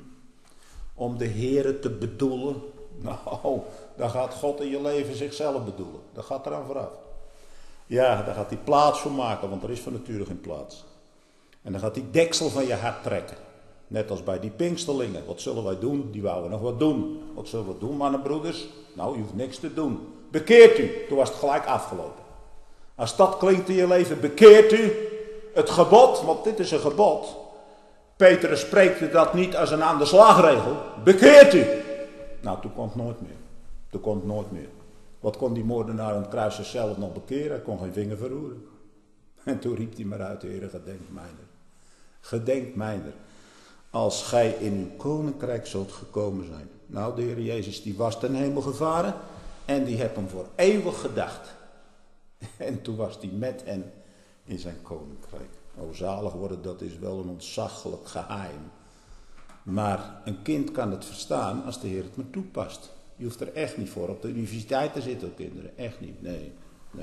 Om de Heere te bedoelen. Nou, dan gaat God in je leven zichzelf bedoelen. Dat gaat eraan vooraf. Ja, daar gaat hij plaats voor maken, want er is van nature geen plaats. En dan gaat hij deksel van je hart trekken. Net als bij die Pinksterlingen. Wat zullen wij doen? Die wouden nog wat doen. Wat zullen we doen, mannenbroeders? Nou, je hoeft niks te doen. Bekeert u. Toen was het gelijk afgelopen. Als dat klinkt in je leven, bekeert u. Het gebod, want dit is een gebod. Petrus spreekt dat niet als een aan de slagregel. Bekeert u. Nou, toen komt het nooit meer. Toen komt het nooit meer. Wat kon die moordenaar aan het kruis zichzelf nog bekeren? Hij kon geen vinger verroeren. En toen riep hij maar uit, Heere, gedenk mijner. Gedenk mijner. Als gij in uw koninkrijk zult gekomen zijn. Nou, de Heer Jezus die was ten hemel gevaren. En die heeft hem voor eeuwig gedacht. En toen was hij met hen in zijn koninkrijk. O, zalig worden, dat is wel een ontzaglijk geheim. Maar een kind kan het verstaan als de Heer het maar toepast. Je hoeft er echt niet voor op de universiteit te zitten, kinderen. Echt niet, nee.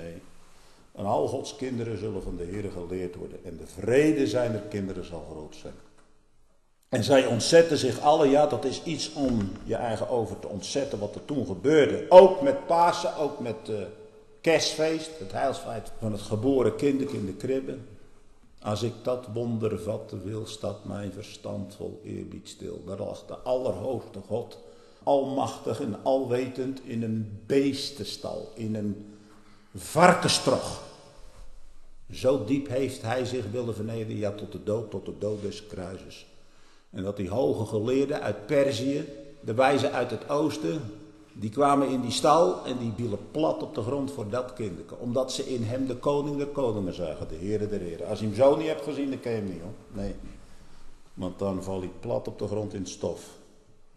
En al Gods kinderen zullen van de Heer geleerd worden. En de vrede zijner kinderen zal groot zijn. En zij ontzetten zich alle, ja, dat is iets om je eigen over te ontzetten wat er toen gebeurde. Ook met Pasen, ook met kerstfeest, het heilsfeit van het geboren kind in de kribbe. Als ik dat wonder vatten wil, staat mijn verstand vol eerbied stil. Daar lag de Allerhoogste God, almachtig en alwetend, in een beestenstal, in een varkenstrog. Zo diep heeft hij zich willen vernederen, ja, tot de dood des kruises. En dat die hoge geleerden uit Perzië, de wijzen uit het oosten, die kwamen in die stal en die vielen plat op de grond voor dat kinderke. Omdat ze in hem de koning der koningen zagen, de Heere der Heren. Als je hem zo niet hebt gezien, dan ken je hem niet, hoor. Nee. Want dan val hij plat op de grond in het stof.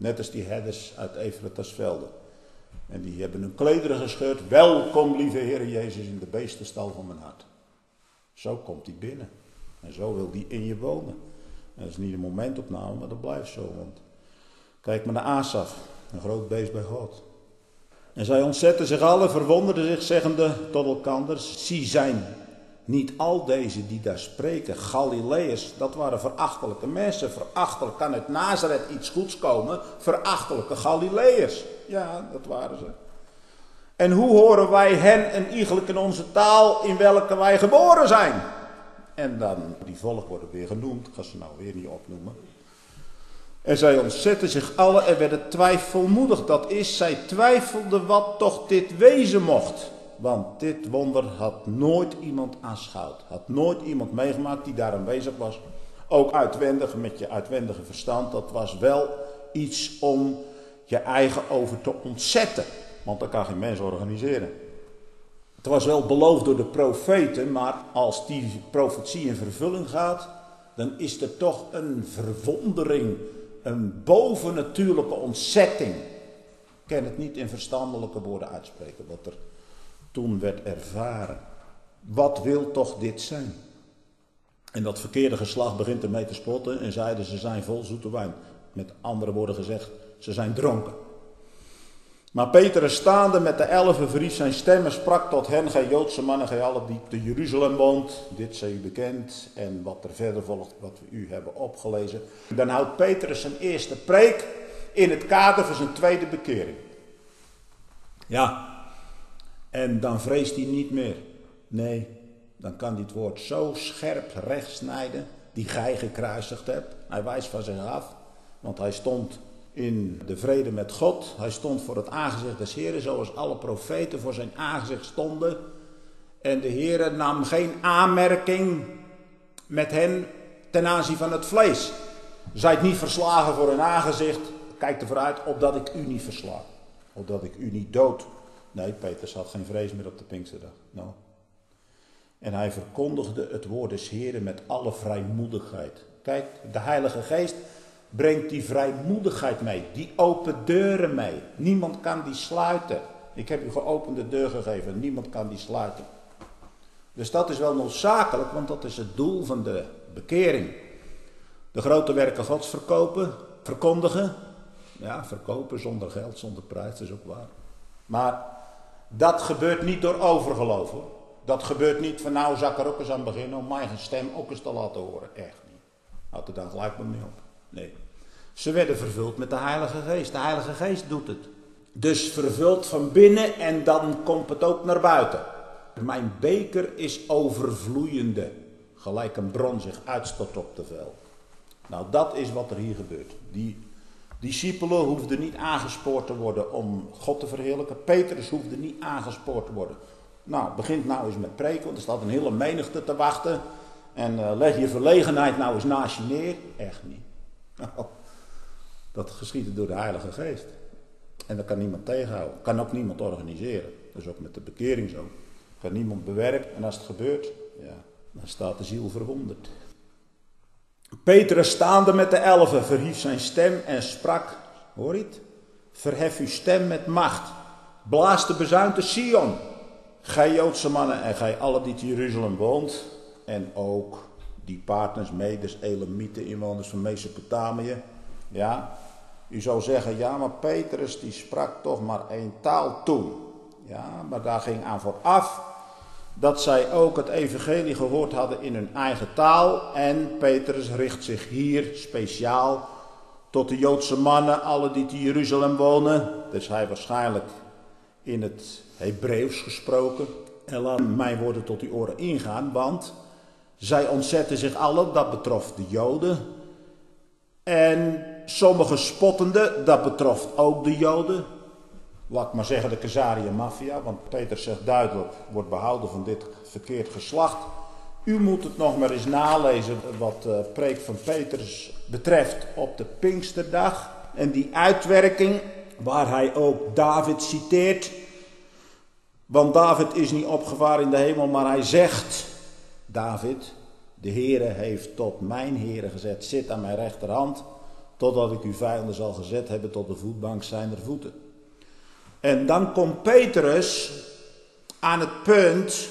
Net als die herders uit Efratasvelde. En die hebben hun klederen gescheurd. Welkom, lieve Heer Jezus, in de beestenstal van mijn hart. Zo komt hij binnen. En zo wil hij in je wonen. En dat is niet een momentopname, maar dat blijft zo. Want kijk maar naar Asaf, een groot beest bij God. En zij ontzetten zich allen, verwonderden zich, zeggende tot elkander: zie, zijn niet al deze die daar spreken Galileërs? Dat waren verachtelijke mensen. Verachtelijk, kan uit Nazareth iets goeds komen? Verachtelijke Galileërs. Ja, dat waren ze. En hoe horen wij hen een iegelijk in onze taal in welke wij geboren zijn? En dan, die volk worden weer genoemd, ik ga ze nou weer niet opnoemen. En zij ontzetten zich allen en werden twijfelmoedig. Dat is, zij twijfelden wat toch dit wezen mocht. Want dit wonder had nooit iemand aanschouwd. Had nooit iemand meegemaakt die daar aanwezig was. Ook uitwendig, met je uitwendige verstand. Dat was wel iets om je eigen over te ontzetten. Want dat kan geen mens organiseren. Het was wel beloofd door de profeten, maar als die profetie in vervulling gaat, dan is er toch een verwondering, een bovennatuurlijke ontzetting. Ik kan het niet in verstandelijke woorden uitspreken, wat er toen werd ervaren. Wat wil toch dit zijn? En dat verkeerde geslacht begint ermee te spotten en zeiden ze zijn vol zoete wijn. Met andere woorden gezegd, ze zijn dronken. Maar Petrus staande met de 11 verhief zijn stem en sprak tot hen: gij Joodse mannen, gij allen die te Jeruzalem woont, dit zij u bekend. En wat er verder volgt, wat we u hebben opgelezen. Dan houdt Petrus zijn eerste preek in het kader van zijn tweede bekering. Ja, en dan vreest hij niet meer. Nee, dan kan dit woord zo scherp recht snijden, die gij gekruisigd hebt. Hij wijst van zich af, want hij stond in de vrede met God. Hij stond voor het aangezicht des Heren, zoals alle profeten voor zijn aangezicht stonden. En de Heere nam geen aanmerking met hen ten aanzien van het vlees. Zijt niet verslagen voor hun aangezicht. Kijk ervoor uit, opdat ik u niet versla. Opdat ik u niet dood. Nee, Petrus had geen vrees meer op de Pinksterdag. No. En hij verkondigde het woord des Heren met alle vrijmoedigheid. Kijk, de Heilige Geest brengt die vrijmoedigheid mee, die open deuren mee. Niemand kan die sluiten. Ik heb u geopende deur gegeven, niemand kan die sluiten. Dus dat is wel noodzakelijk, want dat is het doel van de bekering. De grote werken Gods verkondigen. Ja, verkopen zonder geld, zonder prijs, dat is ook waar. Maar dat gebeurt niet door overgeloof, hoor. Dat gebeurt niet van nou zal ik er ook eens aan beginnen om mijn stem ook eens te laten horen. Echt niet. Houd er dan gelijk maar mee op. Nee. Ze werden vervuld met de Heilige Geest. De Heilige Geest doet het. Dus vervuld van binnen en dan komt het ook naar buiten. Mijn beker is overvloeiende. Gelijk een bron zich uitstort op de veld. Nou, dat is wat er hier gebeurt. Die discipelen hoefden niet aangespoord te worden om God te verheerlijken. Petrus hoefde niet aangespoord te worden. Nou, begint nou eens met preken, want er staat een hele menigte te wachten. En leg je verlegenheid nou eens naast je neer. Echt niet. Nou, dat geschiet door de Heilige Geest. En dat kan niemand tegenhouden. Kan ook niemand organiseren. Dat is ook met de bekering zo. Kan niemand bewerken. En als het gebeurt, ja, dan staat de ziel verwonderd. Petrus staande met de 11 verhief zijn stem en sprak. Hoor je het? Verhef uw stem met macht. Blaas de bezuin te Sion. Gij Joodse mannen en gij allen die te Jeruzalem woont. En ook die partners, Meders, Elamieten, inwoners van Mesopotamië. Ja, u zou zeggen, ja, maar Petrus die sprak toch maar één taal toe. Ja, maar daar ging aan vooraf dat zij ook het evangelie gehoord hadden in hun eigen taal. En Petrus richt zich hier speciaal tot de Joodse mannen, alle die te Jeruzalem wonen. Dus hij waarschijnlijk in het Hebreeuws gesproken. En laat mijn woorden tot uw oren ingaan, want zij ontzetten zich allen, dat betrof de Joden. En sommigen spottende, dat betrof ook de Joden. Laat ik maar zeggen de Khazaria maffia, want Petrus zegt duidelijk, wordt behouden van dit verkeerd geslacht. U moet het nog maar eens nalezen wat de preek van Petrus betreft op de Pinksterdag. En die uitwerking waar hij ook David citeert. Want David is niet opgevaren in de hemel, maar hij zegt, David, de Heere heeft tot mijn Heere gezet, zit aan mijn rechterhand, Totdat ik uw vijanden zal gezet hebben tot de voetbank zijner voeten. En dan komt Petrus aan het punt,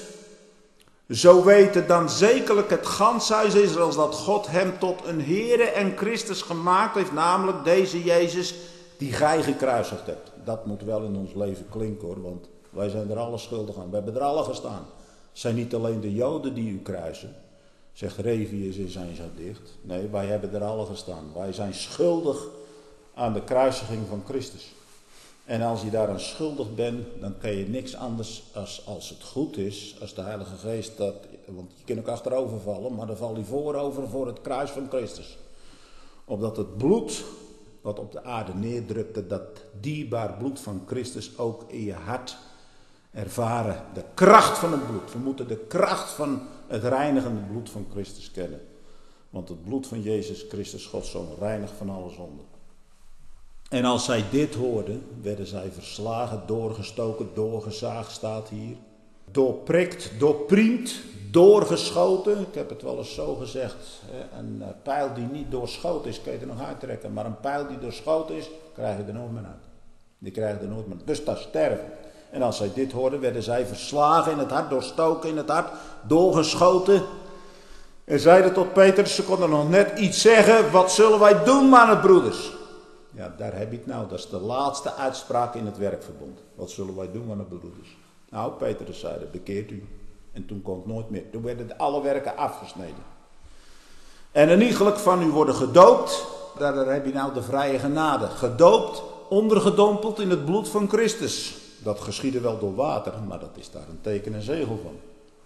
zo weten dan zekerlijk het ganse huis Israëls dat God hem tot een Heere en Christus gemaakt heeft, namelijk deze Jezus die gij gekruisigd hebt. Dat moet wel in ons leven klinken hoor, want wij zijn er alle schuldig aan. We hebben er alle gestaan. Het zijn niet alleen de Joden die u kruisen, zegt Revius in zijn gedicht. Nee, wij hebben er alle gestaan. Wij zijn schuldig aan de kruisiging van Christus. En als je daaraan schuldig bent, dan kan je niks anders als het goed is, als de Heilige Geest dat, want je kunt ook achterover vallen, maar dan val je voorover voor het kruis van Christus. Opdat het bloed wat op de aarde neerdrukte, dat dierbaar bloed van Christus ook in je hart ervaren. De kracht van het bloed. We moeten de kracht van het reinigende bloed van Christus kennen. Want het bloed van Jezus Christus, Gods Zoon, reinigt van alle zonde. En als zij dit hoorden, werden zij verslagen, doorgestoken, doorgezaagd, staat hier. Doorprikt, doorpriemd, doorgeschoten. Ik heb het wel eens zo gezegd. Een pijl die niet doorschoten is, kun je er nog uittrekken. Maar een pijl die doorschoten is, krijg je er nooit meer uit. Die krijg je er nooit meer uit. Dus dat sterven. En als zij dit hoorden, werden zij verslagen in het hart, doorstoken in het hart, doorgeschoten. En zeiden tot Petrus, ze konden nog net iets zeggen. Wat zullen wij doen, mannen broeders? Ja, daar heb je het nou. Dat is de laatste uitspraak in het werkverbond. Wat zullen wij doen, mannen broeders? Nou, Petrus zeide, bekeert u. En toen kon het nooit meer. Toen werden alle werken afgesneden. En een iegelijk van u worden gedoopt. Daar heb je nou de vrije genade. Gedoopt, ondergedompeld in het bloed van Christus. Dat geschiedde wel door water, maar dat is daar een teken en zegel van.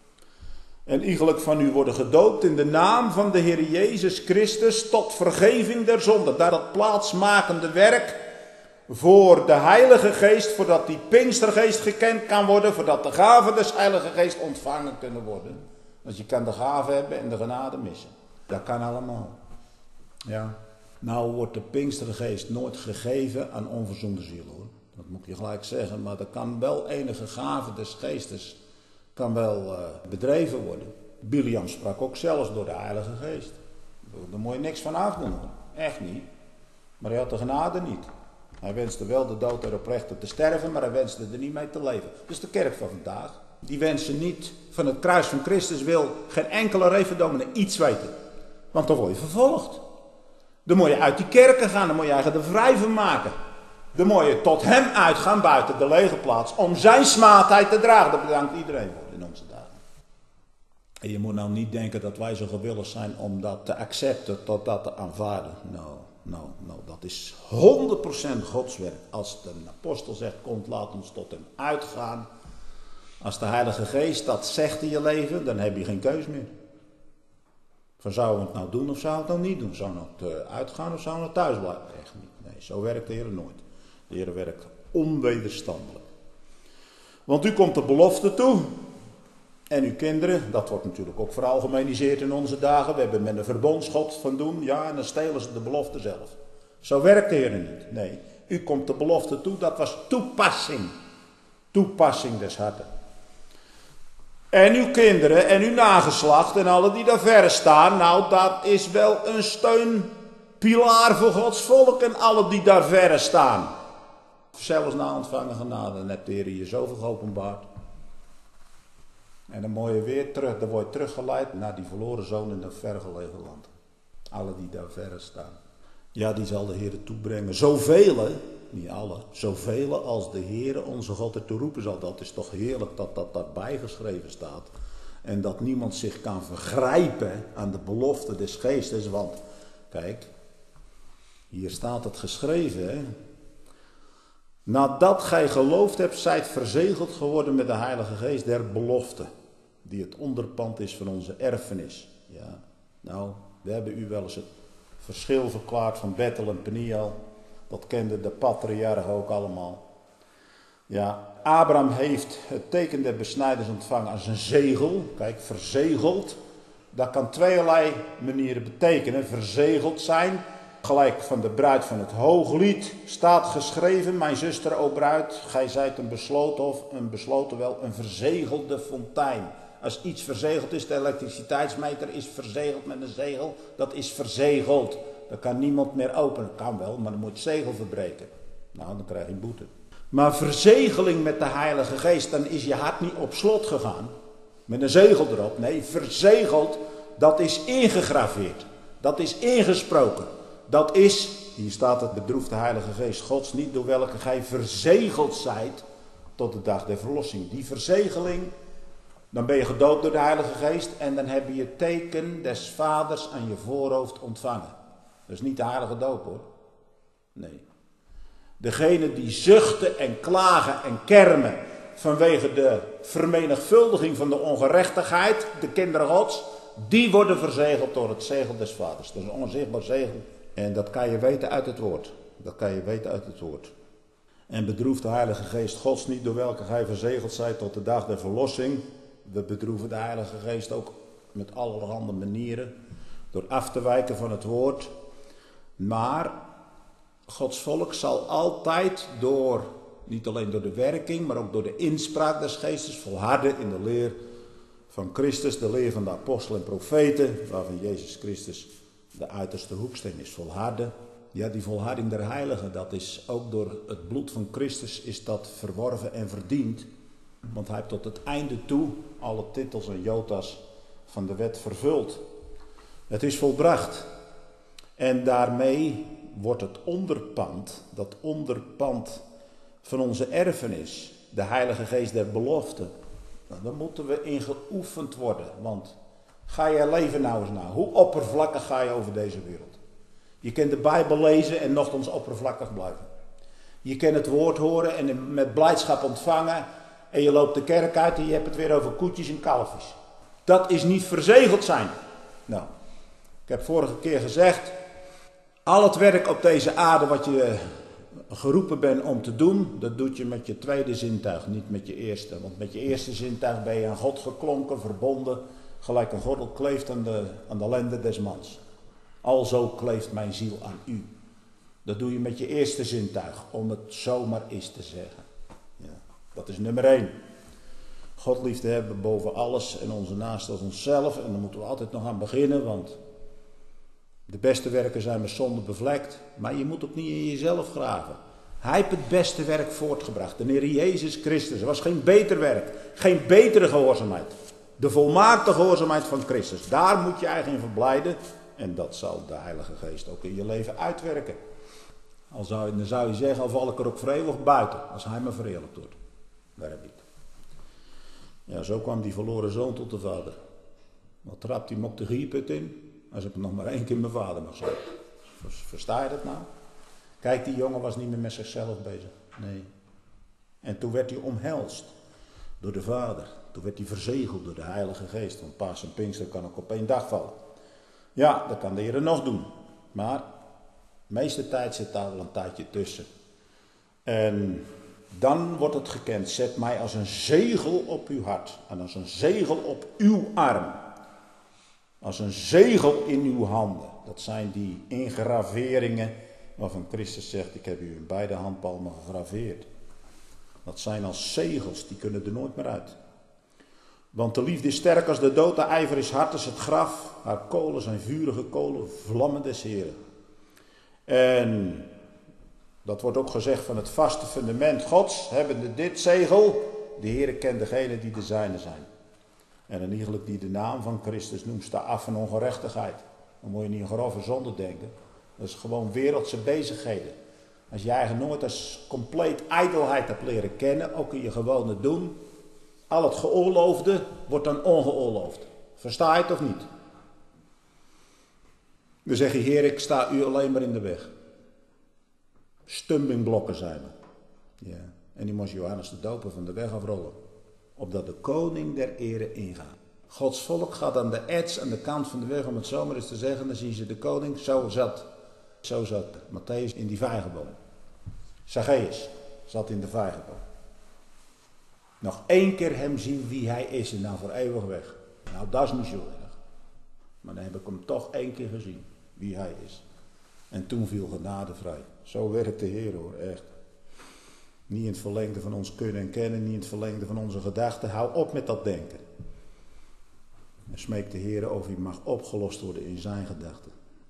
En iegelijk van u worden gedoopt in de naam van de Heer Jezus Christus tot vergeving der zonde. Daar dat plaatsmakende werk voor de Heilige Geest, voordat die Pinkstergeest gekend kan worden, voordat de gaven des Heilige Geest ontvangen kunnen worden. Want je kan de gaven hebben en de genade missen. Dat kan allemaal. Ja. Nou wordt de Pinkstergeest nooit gegeven aan onverzoende zielen hoor. Dat moet je gelijk zeggen, maar er kan wel enige gave des Geestes kan wel bedreven worden. Biliam sprak ook zelfs door de Heilige Geest. Daar moet je niks van afdoen hoor. Echt niet. Maar hij had de genade niet. Hij wenste wel de dood erop rechter te sterven, maar hij wenste er niet mee te leven. Dus de kerk van vandaag, die wensen niet van het kruis van Christus, wil geen enkele reverdominee iets weten. Want dan word je vervolgd. Dan moet je uit die kerken gaan, dan moet je eigenlijk de vrij van maken. Dan moet je tot hem uitgaan buiten de lege plaats om zijn smaadheid te dragen. Dat bedankt iedereen voor in onze dagen. En je moet nou niet denken dat wij zo gewillig zijn om dat te accepten, tot dat te aanvaarden. Nou, dat is 100% Gods werk. Als de apostel zegt, komt, laat ons tot hem uitgaan. Als de Heilige Geest dat zegt in je leven, dan heb je geen keus meer. Van zou we het nou doen of zou we het nou niet doen? Zou het uitgaan of zou het thuis blijven? Echt niet. Nee, zo werkt de Heer nooit. De Heer werkt onwederstandelijk. Want u komt de belofte toe. En uw kinderen, dat wordt natuurlijk ook veralgemeniseerd in onze dagen. We hebben met een verbondsgod van doen. Ja, en dan stelen ze de belofte zelf. Zo werkt de Heer niet. Nee, u komt de belofte toe. Dat was toepassing. Toepassing des harten. En uw kinderen en uw nageslacht en alle die daar verre staan. Nou, dat is wel een steunpilaar voor Gods volk en alle die daar verre staan. Zelfs na ontvangen genade, dan hebt de Heer je zoveel geopenbaard. En dan word je weer terug, dan word je teruggeleid naar die verloren zoon in dat vergelegen land. Alle die daar verre staan. Ja, die zal de Heer toebrengen. Zoveel, niet alle, zoveel als de Heer onze God ertoe roepen zal. Dat is toch heerlijk dat dat daarbij geschreven staat. En dat niemand zich kan vergrijpen aan de belofte des geestes. Want, kijk, hier staat het geschreven, hè. Nadat gij geloofd hebt, zijt verzegeld geworden met de Heilige Geest der belofte. Die het onderpand is van onze erfenis. Ja, nou, we hebben u wel eens het verschil verklaard van Bethel en Peniel. Dat kenden de patriarchen ook allemaal. Ja, Abraham heeft het teken der besnijders ontvangen als een zegel. Kijk, verzegeld. Dat kan tweeërlei manieren betekenen. Verzegeld zijn. Gelijk van de bruid van het Hooglied staat geschreven. Mijn zuster, o bruid, gij zijt een besloten of een verzegelde fontein. Als iets verzegeld is, de elektriciteitsmeter is verzegeld met een zegel. Dat is verzegeld. Dan kan niemand meer openen. Kan wel, maar dan moet je het zegel verbreken. Nou, dan krijg je een boete. Maar verzegeling met de Heilige Geest, dan is je hart niet op slot gegaan. Met een zegel erop. Nee, verzegeld, dat is ingegraveerd. Dat is ingesproken. Dat is, hier staat het, bedroeft de Heilige Geest Gods niet, door welke gij verzegeld zijt tot de dag der verlossing. Die verzegeling, dan ben je gedoopt door de Heilige Geest en dan heb je het teken des Vaders aan je voorhoofd ontvangen. Dat is niet de heilige doop hoor. Nee. Degene die zuchten en klagen en kermen vanwege de vermenigvuldiging van de ongerechtigheid, de kinderen Gods, die worden verzegeld door het zegel des Vaders. Dat is een onzichtbaar zegel. En dat kan je weten uit het woord. Dat kan je weten uit het woord. En bedroeft de Heilige Geest Gods niet, door welke gij verzegeld zijt tot de dag der verlossing. We bedroeven de Heilige Geest ook met allerhande manieren. Door af te wijken van het woord. Maar Gods volk zal altijd door, niet alleen door de werking, maar ook door de inspraak des Geestes volharden in de leer van Christus, de leer van de apostelen en profeten, waarvan Jezus Christus de uiterste hoeksteen is. Volharden. Ja, die volharding der heiligen, dat is ook door het bloed van Christus is dat verworven en verdiend. Want hij heeft tot het einde toe alle titels en jotas van de wet vervuld. Het is volbracht. En daarmee wordt het onderpand, dat onderpand van onze erfenis, de Heilige Geest der belofte. Nou, daar moeten we in geoefend worden. Want ga je leven nou eens na. Hoe oppervlakkig ga je over deze wereld? Je kunt de Bijbel lezen en nochtans oppervlakkig blijven. Je kunt het woord horen en met blijdschap ontvangen. En je loopt de kerk uit en je hebt het weer over koetjes en kalfjes. Dat is niet verzegeld zijn. Nou, ik heb vorige keer gezegd. Al het werk op deze aarde wat je geroepen bent om te doen, dat doet je met je tweede zintuig, niet met je eerste. Want met je eerste zintuig ben je aan God geklonken, verbonden, gelijk een gordel kleeft aan de lenden des mans. Alzo kleeft mijn ziel aan u. Dat doe je met je eerste zintuig, om het zomaar eens te zeggen. Ja, dat is nummer 1. God lief te hebben boven alles en onze naaste als onszelf. En daar moeten we altijd nog aan beginnen, want de beste werken zijn met zonde bevlekt. Maar je moet ook niet in jezelf graven. Hij heeft het beste werk voortgebracht. De Heer Jezus Christus. Er was geen beter werk. Geen betere gehoorzaamheid. De volmaakte gehoorzaamheid van Christus. Daar moet je eigenlijk in verblijden. En dat zal de Heilige Geest ook in je leven uitwerken. Dan zou je zeggen, al val ik er ook voor eeuwig buiten. Als hij me verheerlijkt wordt. Daar heb je het. Ja, zo kwam die verloren zoon tot de vader. Wat trapt hij hem op de gierput in? Als ik nog maar 1 keer mijn vader mag zeggen. Versta je dat nou? Kijk, die jongen was niet meer met zichzelf bezig. Nee. En toen werd hij omhelst door de Vader. Toen werd hij verzegeld door de Heilige Geest. Want Paas en Pinkster kan ook op 1 dag vallen. Ja, dat kan de Heer nog doen. Maar de meeste tijd zit daar wel een tijdje tussen. En dan wordt het gekend. Zet mij als een zegel op uw hart. En als een zegel op uw arm. Als een zegel in uw handen. Dat zijn die ingraveringen waarvan Christus zegt, ik heb u in beide handpalmen gegraveerd. Dat zijn als zegels, die kunnen er nooit meer uit. Want de liefde is sterk als de dood, de ijver is hard als het graf. Haar kolen zijn vurige kolen, vlammen des Heren. En dat wordt ook gezegd van het vaste fundament Gods, hebbende dit zegel, de Heere kent degene die de zijne zijn. En een iegelijk die de naam van Christus noemt, sta af van ongerechtigheid. Dan moet je niet aan grove zonde denken. Dat is gewoon wereldse bezigheden. Als je eigenlijk nooit als compleet ijdelheid hebt leren kennen, ook in je gewone doen, al het geoorloofde wordt dan ongeoorloofd. Versta je het of niet? Dan zeg je, Heer, ik sta u alleen maar in de weg. Stumblingblokken zijn we. Ja. En die moest Johannes de Doper van de weg afrollen. Opdat de koning der ere ingaat. Gods volk gaat aan de edge, aan de kant van de weg, om het zomaar eens te zeggen. Dan zien ze de koning, zo zat Matthäus in die vijgenboom. Zacchaeus zat in de vijgenboom. Nog 1 keer hem zien wie hij is en nou voor eeuwig weg. Nou, dat is niet zo erg. Maar dan heb ik hem toch 1 keer gezien, wie hij is. En toen viel genade vrij. Zo werkt de Heer hoor, echt. Niet in het verlengde van ons kunnen en kennen, niet in het verlengde van onze gedachten. Hou op met dat denken. En smeek de Heer of hij mag opgelost worden in zijn gedachten.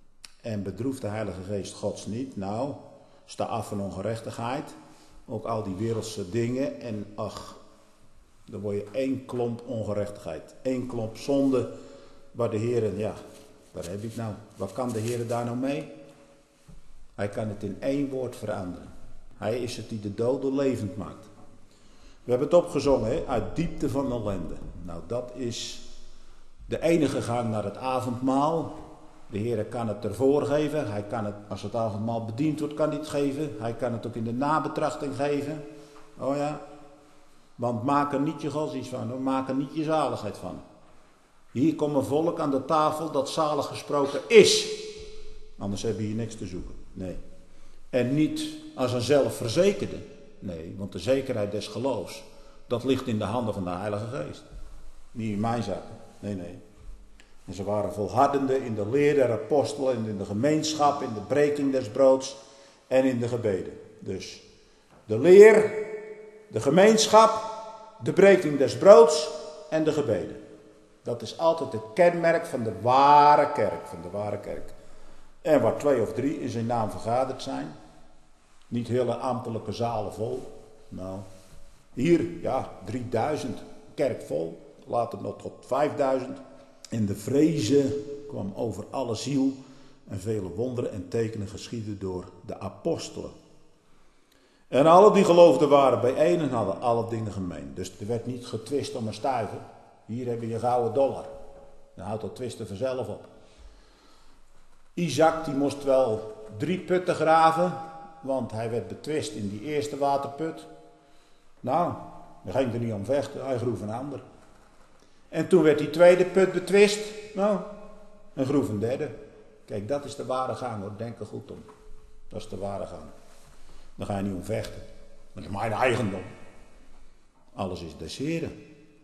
en bedroeft de Heilige Geest Gods niet. Nou, sta af van ongerechtigheid. Ook al die wereldse dingen. En ach, dan word je één klomp ongerechtigheid. Één klomp zonde. Waar de Heer, ja, waar heb ik nou? Wat kan de Heer daar nou mee? Hij kan het in één woord veranderen. Hij is het die de doden levend maakt. We hebben het opgezongen, hè? Uit diepte van ellende. Nou, dat is de enige gang naar het avondmaal. De Heer kan het ervoor geven. Hij kan het, als het avondmaal bediend wordt, kan hij het geven. Hij kan het ook in de nabetrachting geven. Oh ja. Want maak er niet je godsdienst van, hoor. Maak er niet je zaligheid van. Hier komt een volk aan de tafel dat zalig gesproken is. Anders heb je hier niks te zoeken. Nee. En niet als een zelfverzekerde. Nee, want de zekerheid des geloofs, dat ligt in de handen van de Heilige Geest. Niet in mijn zaken. Nee, nee. En ze waren volhardende in de leer der apostelen, en in de gemeenschap, in de breking des broods en in de gebeden. Dus de leer, de gemeenschap, de breking des broods en de gebeden. Dat is altijd het kenmerk van de ware kerk, van de ware kerk. En waar 2 of 3 in zijn naam vergaderd zijn. Niet hele ambtelijke zalen vol. Nou, hier, ja, 3000, kerk vol. Later nog tot 5000. En de vreze kwam over alle ziel. En vele wonderen en tekenen geschieden door de apostelen. En alle die geloofden waren bijeen en hadden alle dingen gemeen. Dus er werd niet getwist om een stuiver. Hier heb je je gouden dollar. Dan houdt dat twisten vanzelf op. Isaac die moest wel 3 putten graven. Want hij werd betwist in die eerste waterput. Nou, daar ging er niet om vechten. Hij groef een ander. En toen werd die tweede put betwist. Nou, en groef een derde. Kijk, dat is de ware gang, hoor. Denk er goed om. Dat is de ware gang. Dan ga je niet om vechten. Dat is mijn eigendom. Alles is des Heren.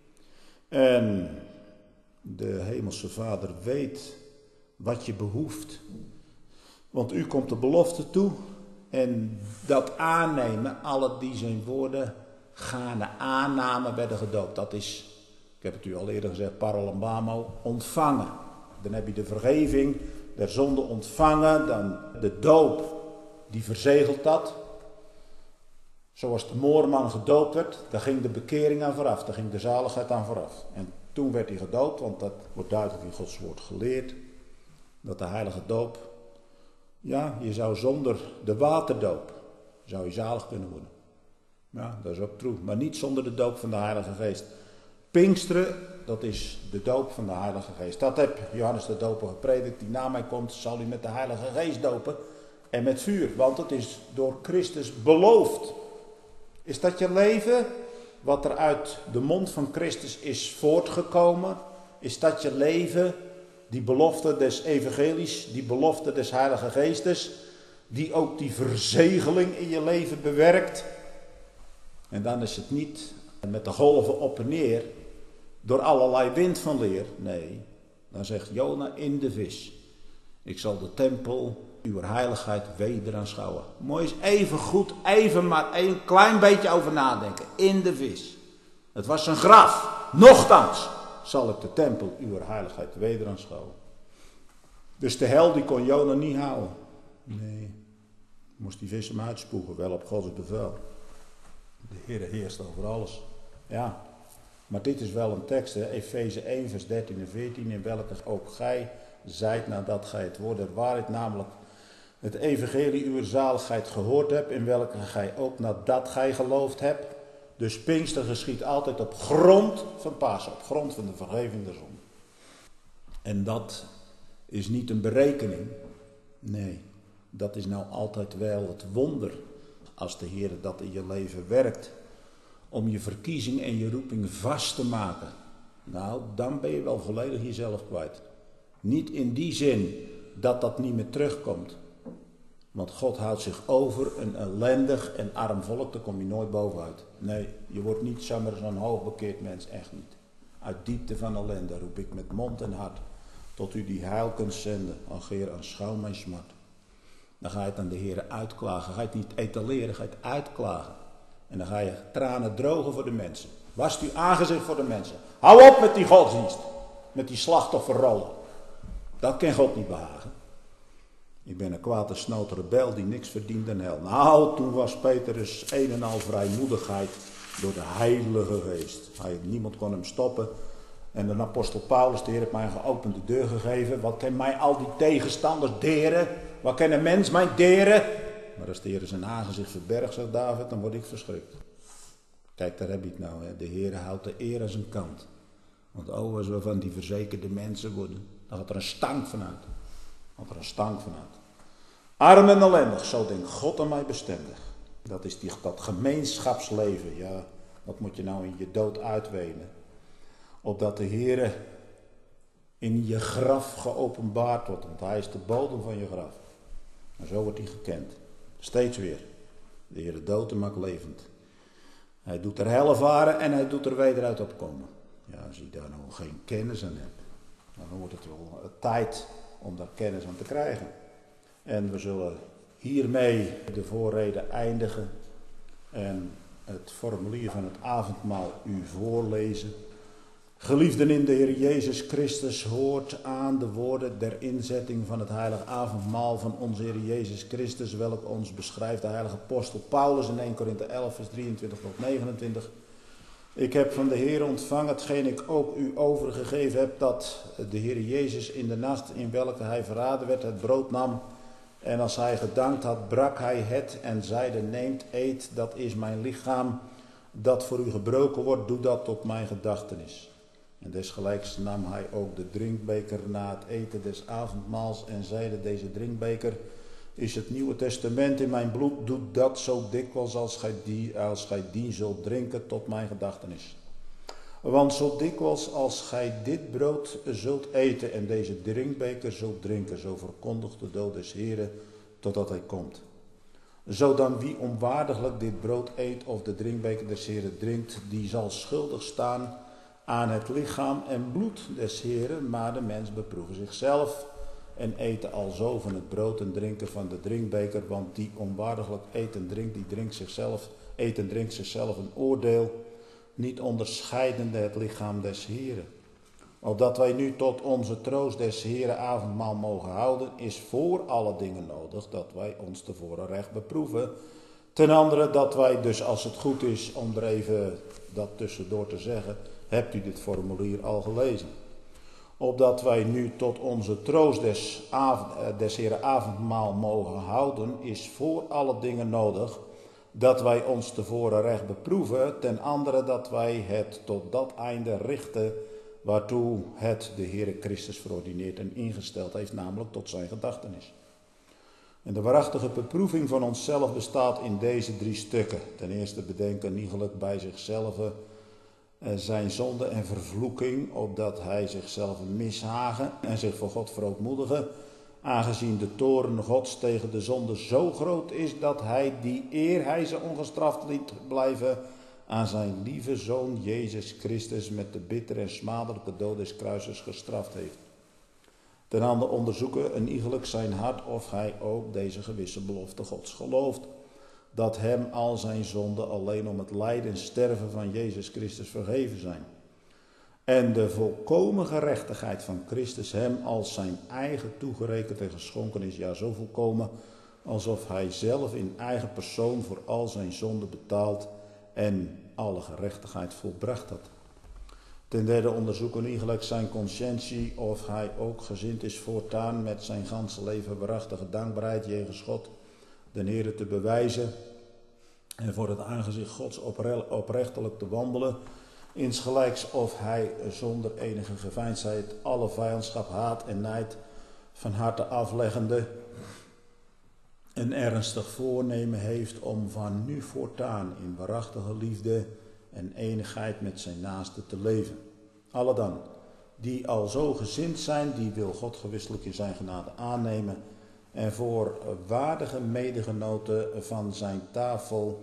En de Hemelse Vader weet wat je behoeft. Want u komt de belofte toe. En dat aannemen, alle die zijn woorden gaande aannamen werden gedoopt. Dat is, ik heb het u al eerder gezegd, paralambano, ontvangen. Dan heb je de vergeving der zonde ontvangen. Dan de doop, die verzegelt dat. Zoals de moorman gedoopt werd, daar ging de bekering aan vooraf. Daar ging de zaligheid aan vooraf. En toen werd hij gedoopt, want dat wordt duidelijk in Gods woord geleerd. Dat de heilige doop, ja, je zou zonder de waterdoop, zou je zalig kunnen worden. Ja, dat is ook true. Maar niet zonder de doop van de Heilige Geest. Pinksteren, dat is de doop van de Heilige Geest. Dat heb Johannes de Doper gepredikt. Die na mij komt, zal u met de Heilige Geest dopen. En met vuur, want het is door Christus beloofd. Is dat je leven, wat er uit de mond van Christus is voortgekomen? Is dat je leven, die belofte des evangelies, die belofte des Heilige Geestes, die ook die verzegeling in je leven bewerkt? En dan is het niet met de golven op en neer, door allerlei wind van leer. Nee, dan zegt Jona in de vis: ik zal de tempel uw heiligheid weder aanschouwen. Mooi is even goed, even maar een klein beetje over nadenken. In de vis. Het was een graf. Nochtans zal ik de tempel uw heiligheid weder aanschouwen. Dus de hel die kon Jona niet houden. Nee, moest die vis hem uitspoegen, wel op Gods bevel. De Heer heerst over alles. Ja, maar dit is wel een tekst, hè? Efeze 1 vers 13 en 14, in welke ook gij zijt nadat gij het woord der waarheid, namelijk het evangelie uw zaligheid gehoord hebt, in welke gij ook nadat gij geloofd hebt. Dus Pinkster geschiet altijd op grond van Pasen, op grond van de vergeving der zonde. En dat is niet een berekening. Nee, dat is nou altijd wel het wonder. Als de Heer dat in je leven werkt, om je verkiezing en je roeping vast te maken. Nou, dan ben je wel volledig jezelf kwijt. Niet in die zin dat dat niet meer terugkomt. Want God houdt zich over een ellendig en arm volk, daar kom je nooit bovenuit. Nee, je wordt niet zomaar zo'n hoogbekeerd mens, echt niet. Uit diepte van ellende roep ik met mond en hart, tot u die heil kunt zenden. Algeer aanschouw mijn smart. Dan ga je het aan de Heer uitklagen. Ga je het niet etaleren, ga je het uitklagen. En dan ga je tranen drogen voor de mensen. Wast uw aangezicht voor de mensen. Hou op met die godsdienst. Met die slachtofferrollen. Dat kan God niet behagen. Ik ben een kwaad en snoot rebel die niks verdient en hel. Nou, toen was Petrus een en al vrijmoedigheid door de Heilige Geest. Niemand kon hem stoppen. En de apostel Paulus, de Heer heeft mij een geopende deur gegeven. Wat kan mij al die tegenstanders deren? Wat kan een mens mij deren? Maar als de Heer zijn aangezicht verbergt, zegt David, dan word ik verschrikt. Kijk, daar heb je het nou. Hè. De Heer houdt de eer aan zijn kant. Want als we van die verzekerde mensen worden, dan gaat er een stank vanuit. Arm en ellendig, zo denkt God aan mij bestendig. Dat is dat gemeenschapsleven. Ja, wat moet je nou in je dood uitwenen? Opdat de Heer in je graf geopenbaard wordt. Want hij is de bodem van je graf. En zo wordt hij gekend. Steeds weer. De Heer dood en maakt levend. Hij doet er helle varen en hij doet er weder uit opkomen. Ja, als je daar nog geen kennis aan hebt, dan wordt het wel tijd om daar kennis aan te krijgen. En we zullen hiermee de voorrede eindigen en het formulier van het avondmaal u voorlezen. Geliefden in de Heer Jezus Christus, hoort aan de woorden der inzetting van het heilige avondmaal van onze Heer Jezus Christus, welk ons beschrijft de heilige apostel Paulus in 1 Korinthe 11 vers 23 tot 29. Ik heb van de Heer ontvangen hetgeen ik ook u overgegeven heb, dat de Heer Jezus in de nacht in welke hij verraden werd het brood nam. En als hij gedankt had, brak hij het en zeide, neemt, eet, dat is mijn lichaam, dat voor u gebroken wordt, doe dat tot mijn gedachtenis. En desgelijks nam hij ook de drinkbeker na het eten des avondmaals en zeide, deze drinkbeker is het Nieuwe Testament in mijn bloed, doe dat zo dikwijls als gij die zult drinken tot mijn gedachtenis. Want zo dikwijls als gij dit brood zult eten en deze drinkbeker zult drinken, zo verkondigt de dood des Heren totdat hij komt. Zo dan wie onwaardiglijk dit brood eet of de drinkbeker des Heren drinkt, die zal schuldig staan aan het lichaam en bloed des Heren, maar de mens beproeve zichzelf en eten alzo van het brood en drinken van de drinkbeker, want die onwaardiglijk eet en drinkt, die eet en drinkt zichzelf een oordeel, niet onderscheidende het lichaam des Heren. Opdat wij nu tot onze troost des Heren avondmaal mogen houden, is voor alle dingen nodig dat wij ons tevoren recht beproeven. Ten andere dat wij dus, als het goed is om er even dat tussendoor te zeggen, hebt u dit formulier al gelezen. Opdat wij nu tot onze troost des Heren avondmaal mogen houden, is voor alle dingen nodig dat wij ons tevoren recht beproeven, ten andere dat wij het tot dat einde richten waartoe het de Heere Christus verordineerd en ingesteld heeft, namelijk tot zijn gedachtenis. En de waarachtige beproeving van onszelf bestaat in deze 3 stukken. Ten eerste bedenken iegelijk bij zichzelf zijn zonde en vervloeking, opdat hij zichzelf mishagen en zich voor God verootmoedigen, aangezien de toorn Gods tegen de zonde zo groot is dat hij, die eer hij ze ongestraft liet blijven, aan zijn lieve Zoon Jezus Christus met de bittere en smadelijke dood des kruises gestraft heeft. Ten andere onderzoeken een iegelijk zijn hart of hij ook deze gewisse belofte Gods gelooft, dat hem al zijn zonden alleen om het lijden en sterven van Jezus Christus vergeven zijn. En de volkomen gerechtigheid van Christus hem als zijn eigen toegerekend en geschonken is, ja zo volkomen, alsof hij zelf in eigen persoon voor al zijn zonden betaald en alle gerechtigheid volbracht had. Ten derde onderzoeken iegelijk zijn conscientie of hij ook gezind is voortaan met zijn ganse leven waarachtige dankbaarheid jegens God, de Heere te bewijzen en voor het aangezicht Gods oprechtelijk te wandelen, insgelijks of hij zonder enige geveinsdheid alle vijandschap, haat en nijd van harte afleggende een ernstig voornemen heeft om van nu voortaan in waarachtige liefde en enigheid met zijn naaste te leven. Alle dan, die al zo gezind zijn, die wil God gewisselijk in zijn genade aannemen en voor waardige medegenoten van zijn tafel,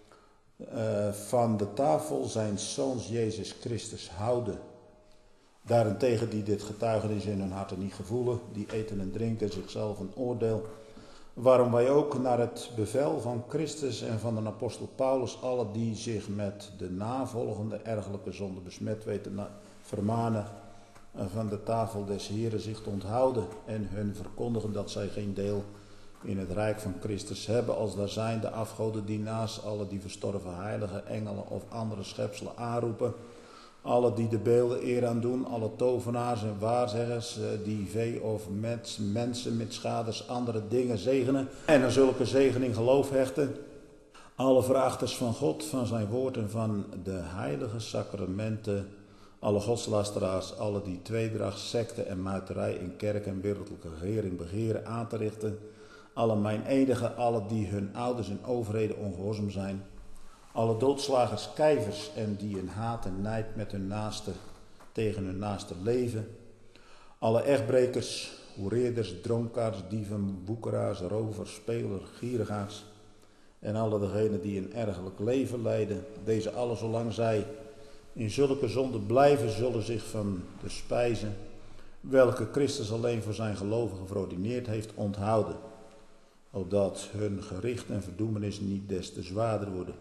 van de tafel zijn Zoons Jezus Christus houden. Daarentegen die dit getuigenis in hun harten niet gevoelen, die eten en drinken zichzelf een oordeel, waarom wij ook naar het bevel van Christus en van de apostel Paulus alle die zich met de navolgende ergelijke zonde besmet weten vermanen, van de tafel des Heren zich te onthouden en hun verkondigen dat zij geen deel in het rijk van Christus hebben, als daar zijn de afgodendienaars, alle die verstorven heiligen, engelen of andere schepselen aanroepen, alle die de beelden eer aan doen, alle tovenaars en waarzeggers die vee of mensen met schades andere dingen zegenen en aan zulke zegening geloof hechten, alle verachters van God, van zijn woord en van de heilige sacramenten, alle godslasteraars, alle die tweedracht, secte en muiterij in kerk en wereldlijke regering begeren aan te richten, alle meineedigen, alle die hun ouders en overheden ongehoorzaam zijn, alle doodslagers, kijvers en die in haat en nijd met hun naaste tegen hun naaste leven, alle echtbrekers, hoereerders, dronkaards, dieven, woekeraars, rovers, spelers, gierigaars en alle degenen die een ergelijk leven leiden, deze alle zolang zij in zulke zonde blijven, zullen zich van de spijzen, welke Christus alleen voor zijn gelovigen verordineerd heeft, onthouden, opdat hun gericht en verdoemenis niet des te zwaarder worden.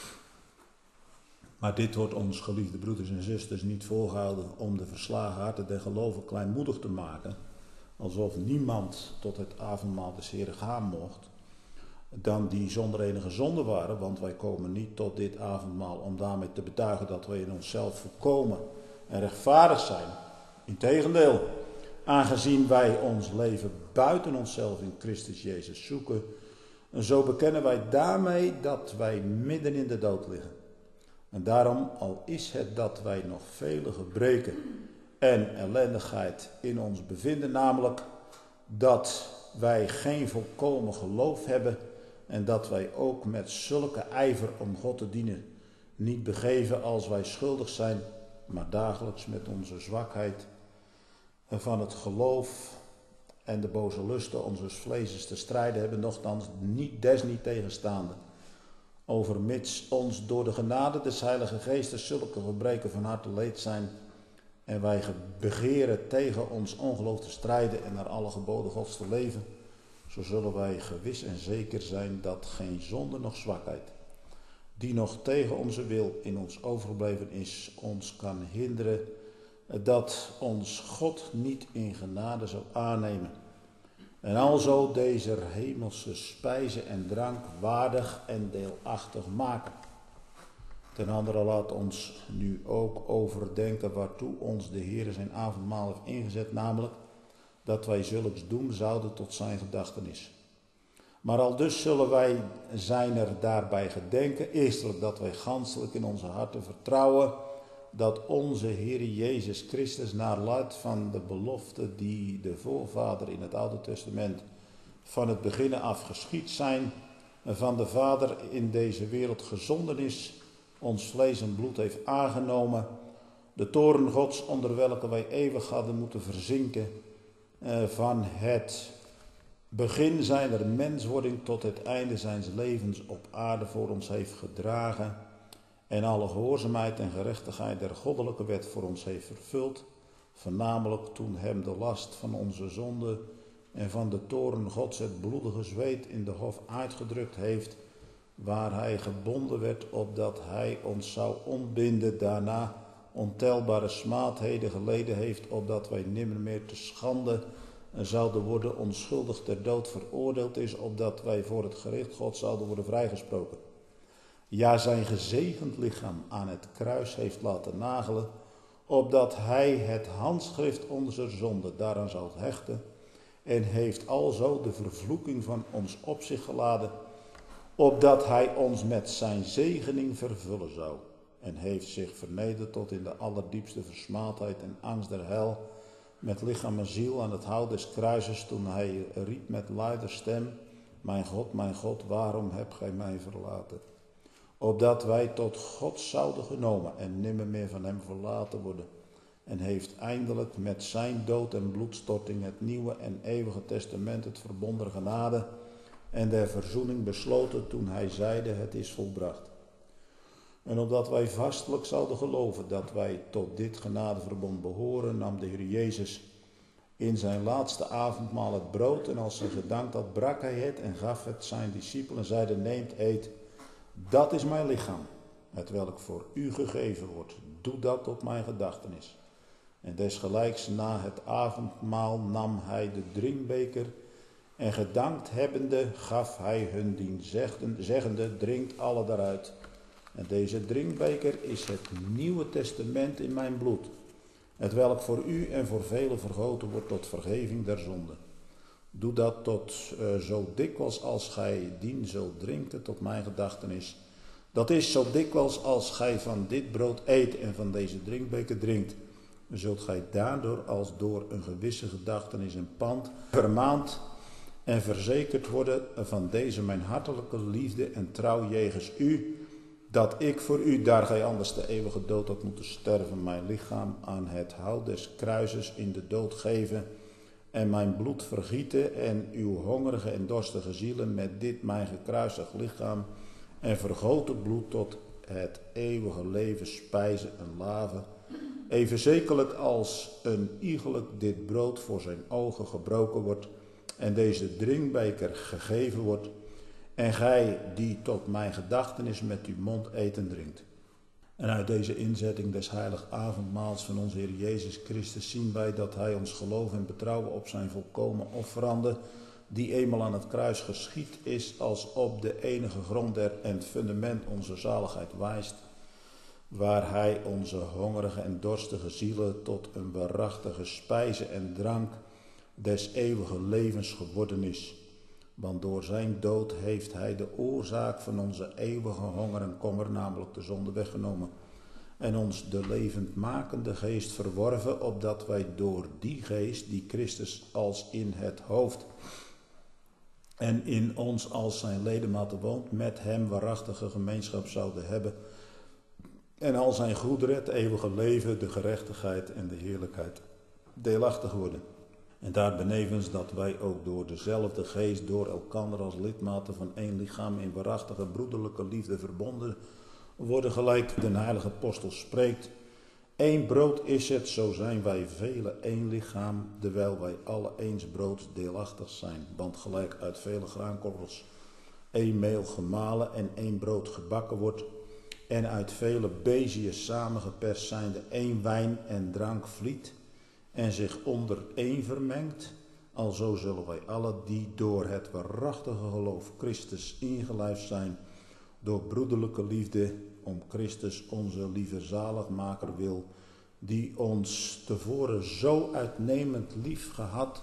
Maar dit wordt ons, geliefde broeders en zusters, niet voorgehouden om de verslagen harten der gelovigen kleinmoedig te maken, alsof niemand tot het avondmaal des Heren gaan mocht, dan die zonder enige zonde waren, want wij komen niet tot dit avondmaal om daarmee te betuigen dat wij in onszelf volkomen en rechtvaardig zijn. Integendeel, aangezien wij ons leven buiten onszelf in Christus Jezus zoeken, en zo bekennen wij daarmee dat wij midden in de dood liggen. En daarom, al is het dat wij nog vele gebreken en ellendigheid in ons bevinden, namelijk dat wij geen volkomen geloof hebben en dat wij ook met zulke ijver om God te dienen niet begeven als wij schuldig zijn, maar dagelijks met onze zwakheid van het geloof en de boze lusten onze vlees te strijden hebben, nochtans niet desniettegenstaande. Overmits ons door de genade des Heilige Geestes zulke gebreken van harte leed zijn en wij begeren tegen ons ongeloof te strijden en naar alle geboden Gods te leven, zo zullen wij gewis en zeker zijn dat geen zonde noch zwakheid, die nog tegen onze wil in ons overgebleven is, ons kan hinderen dat ons God niet in genade zal aannemen. En alzo deze hemelse spijze en drank waardig en deelachtig maken. Ten andere laat ons nu ook overdenken waartoe ons de Heer zijn avondmaal heeft ingezet, namelijk dat wij zulks doen zouden tot zijn gedachtenis. Maar al dus zullen wij zijn er daarbij gedenken, eerstelijk dat wij ganselijk in onze harten vertrouwen, dat onze Heer Jezus Christus naar luid van de belofte die de voorvader in het Oude Testament van het begin af geschied zijn, van de Vader in deze wereld gezonden is, ons vlees en bloed heeft aangenomen, de toorn Gods onder welke wij eeuwig hadden moeten verzinken, van het begin zijner menswording tot het einde zijns levens op aarde voor ons heeft gedragen en alle gehoorzaamheid en gerechtigheid der goddelijke wet voor ons heeft vervuld, voornamelijk toen hem de last van onze zonde en van de toorn Gods het bloedige zweet in de hof uitgedrukt heeft, waar hij gebonden werd opdat hij ons zou ontbinden, daarna ontelbare smaadheden geleden heeft, opdat wij nimmer meer te schande zouden worden, onschuldig ter dood veroordeeld is, opdat wij voor het gericht God zouden worden vrijgesproken. Ja, zijn gezegend lichaam aan het kruis heeft laten nagelen, opdat hij het handschrift onze zonde daaraan zou hechten, en heeft alzo de vervloeking van ons op zich geladen, opdat hij ons met zijn zegening vervullen zou, en heeft zich vernederd tot in de allerdiepste versmaadheid en angst der hel, met lichaam en ziel aan het hout des kruises, toen hij riep met luider stem, mijn God, waarom hebt gij mij verlaten? Opdat wij tot God zouden genomen en nimmer meer van hem verlaten worden. En heeft eindelijk met zijn dood en bloedstorting het nieuwe en eeuwige testament, het verbonden genade en der verzoening besloten, toen hij zeide, het is volbracht. En opdat wij vastelijk zouden geloven dat wij tot dit genadeverbond behoren, nam de Heer Jezus in zijn laatste avondmaal het brood, en als hij gedankt had, brak hij het en gaf het zijn discipelen en zeide, neemt, eet, dat is mijn lichaam, hetwelk voor u gegeven wordt. Doe dat tot mijn gedachtenis. En desgelijks na het avondmaal nam hij de drinkbeker en gedankt hebbende gaf hij hun dien zeggende, drinkt alle daaruit. En deze drinkbeker is het Nieuwe Testament in mijn bloed, hetwelk voor u en voor velen vergoten wordt tot vergeving der zonden. Doe dat tot zo dikwijls als gij dien zult drinken tot mijn gedachtenis. Dat is zo dikwijls als gij van dit brood eet en van deze drinkbeker drinkt. Zult gij daardoor als door een gewisse gedachtenis en pand vermaand en verzekerd worden van deze mijn hartelijke liefde en trouw jegens u, dat ik voor u, daar gij anders de eeuwige dood had moeten sterven, mijn lichaam aan het hout des kruises in de dood geven en mijn bloed vergieten en uw hongerige en dorstige zielen met dit mijn gekruisigd lichaam en vergoten bloed tot het eeuwige leven spijzen en laven, even zekerlijk als een iegelijk dit brood voor zijn ogen gebroken wordt en deze drinkbeker gegeven wordt, en gij die tot mijn gedachtenis met uw mond eet en drinkt. En uit deze inzetting des heilig avondmaals van onze Heer Jezus Christus zien wij dat hij ons geloof en betrouwen op zijn volkomen offerande, die eenmaal aan het kruis geschied is, als op de enige grond en het fundament onze zaligheid wijst, waar hij onze hongerige en dorstige zielen tot een waarachtige spijze en drank des eeuwige levens geworden is. Want door zijn dood heeft hij de oorzaak van onze eeuwige honger en kommer, namelijk de zonde, weggenomen. En ons de levendmakende geest verworven, opdat wij door die geest, die Christus als in het hoofd en in ons als zijn ledematen woont, met hem waarachtige gemeenschap zouden hebben. En al zijn goederen, het eeuwige leven, de gerechtigheid en de heerlijkheid deelachtig worden. En daarbenevens dat wij ook door dezelfde geest door elkander als lidmaten van één lichaam in waarachtige broederlijke liefde verbonden worden, gelijk de heilige apostel spreekt. Eén brood is het, zo zijn wij vele één lichaam, terwijl wij alle eens brood deelachtig zijn. Want gelijk uit vele graankorrels één meel gemalen en één brood gebakken wordt, en uit vele beziën samengeperst zijnde één wijn en drank vliet, en zich onder één vermengt, alzo zullen wij alle die door het waarachtige geloof Christus ingelijfd zijn, door broederlijke liefde om Christus onze lieve zaligmaker wil, die ons tevoren zo uitnemend lief gehad,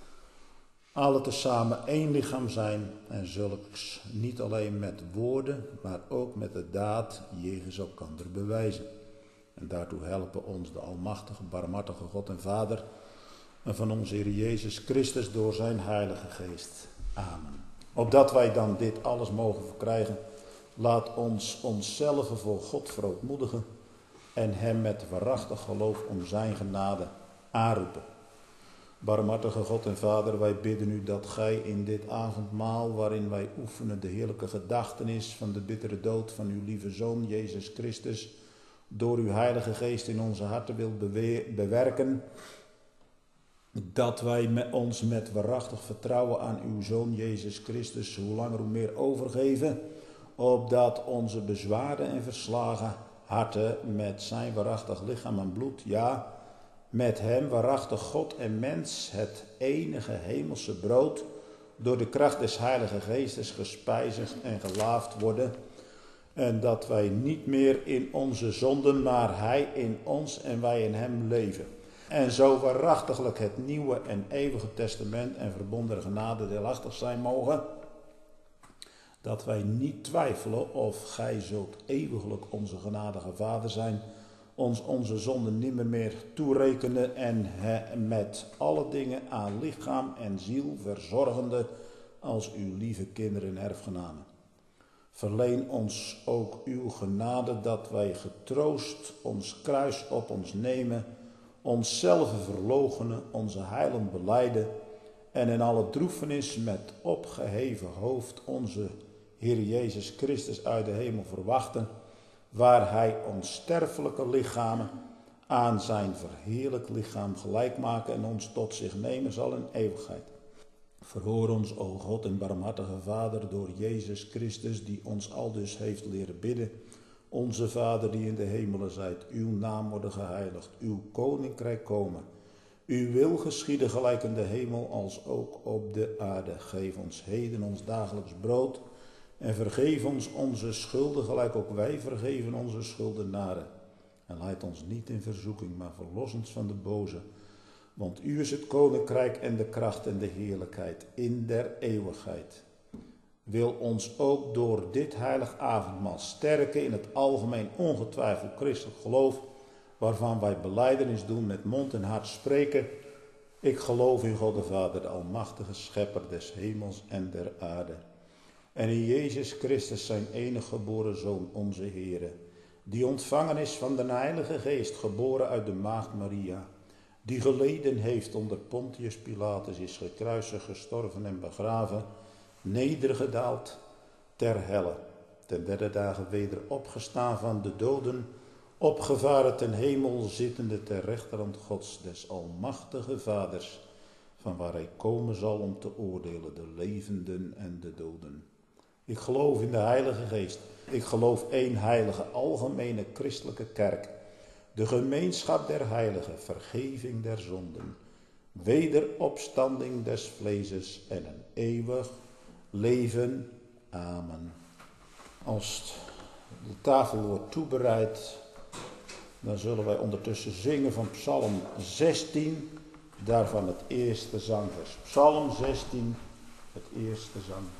alle tezamen één lichaam zijn en zulks niet alleen met woorden, maar ook met de daad jegens elkander bewijzen. En daartoe helpen ons de almachtige, barmhartige God en Vader en van onze Heer Jezus Christus door zijn Heilige Geest. Amen. Opdat wij dan dit alles mogen verkrijgen, laat ons onszelf voor God verootmoedigen en hem met waarachtig geloof om zijn genade aanroepen. Barmhartige God en Vader, wij bidden u dat gij in dit avondmaal, waarin wij oefenen de heerlijke gedachtenis van de bittere dood van uw lieve Zoon Jezus Christus, door uw Heilige Geest in onze harten wilt bewerken, dat wij ons met waarachtig vertrouwen aan uw Zoon Jezus Christus hoe langer hoe meer overgeven, opdat onze bezwaarde en verslagen harten met zijn waarachtig lichaam en bloed, ja, met hem waarachtig God en mens, het enige hemelse brood, door de kracht des Heilige Geestes gespijzigd en gelaafd worden, en dat wij niet meer in onze zonden, maar hij in ons en wij in hem leven. En zo waarachtiglijk het nieuwe en eeuwige testament en verbonden genade deelachtig zijn mogen, dat wij niet twijfelen of gij zult eeuwiglijk onze genadige Vader zijn, ons onze zonden nimmer meer toerekenen en met alle dingen aan lichaam en ziel verzorgende als uw lieve kinderen en erfgenamen. Verleen ons ook uw genade dat wij getroost ons kruis op ons nemen, onszelf verloochenen, onze heilen belijden en in alle droefenis met opgeheven hoofd onze Heer Jezus Christus uit de hemel verwachten, waar hij onsterfelijke lichamen aan zijn verheerlijk lichaam gelijk maken en ons tot zich nemen zal in eeuwigheid. Verhoor ons, o God en barmhartige Vader, door Jezus Christus, die ons aldus heeft leren bidden, Onze Vader die in de hemelen zijt, uw naam worden geheiligd, uw koninkrijk komen. Uw wil geschieden gelijk in de hemel als ook op de aarde. Geef ons heden ons dagelijks brood en vergeef ons onze schulden gelijk ook wij vergeven onze schuldenaren. En leid ons niet in verzoeking, maar verlos ons van de boze. Want u is het koninkrijk en de kracht en de heerlijkheid in der eeuwigheid. Wil ons ook door dit heilig avondmaal sterken in het algemeen ongetwijfeld christelijk geloof, waarvan wij belijdenis doen met mond en hart spreken. Ik geloof in God de Vader, de almachtige schepper des hemels en der aarde. En in Jezus Christus zijn enige geboren Zoon, onze Heere, die ontvangen is van de Heilige Geest, geboren uit de maagd Maria, die geleden heeft onder Pontius Pilatus, is gekruisigd, gestorven en begraven, nedergedaald ter helle, ten derde dagen weder opgestaan van de doden, opgevaren ten hemel, zittende ter rechterhand Gods, des almachtige Vaders, van waar hij komen zal om te oordelen de levenden en de doden. Ik geloof in de Heilige Geest. Ik geloof één heilige, algemene christelijke kerk, de gemeenschap der heiligen, vergeving der zonden, wederopstanding des vleeses en een eeuwig leven. Amen. Als de tafel wordt toebereid, dan zullen wij ondertussen zingen van Psalm 16, daarvan het eerste zangvers. Psalm 16, het eerste zangvers.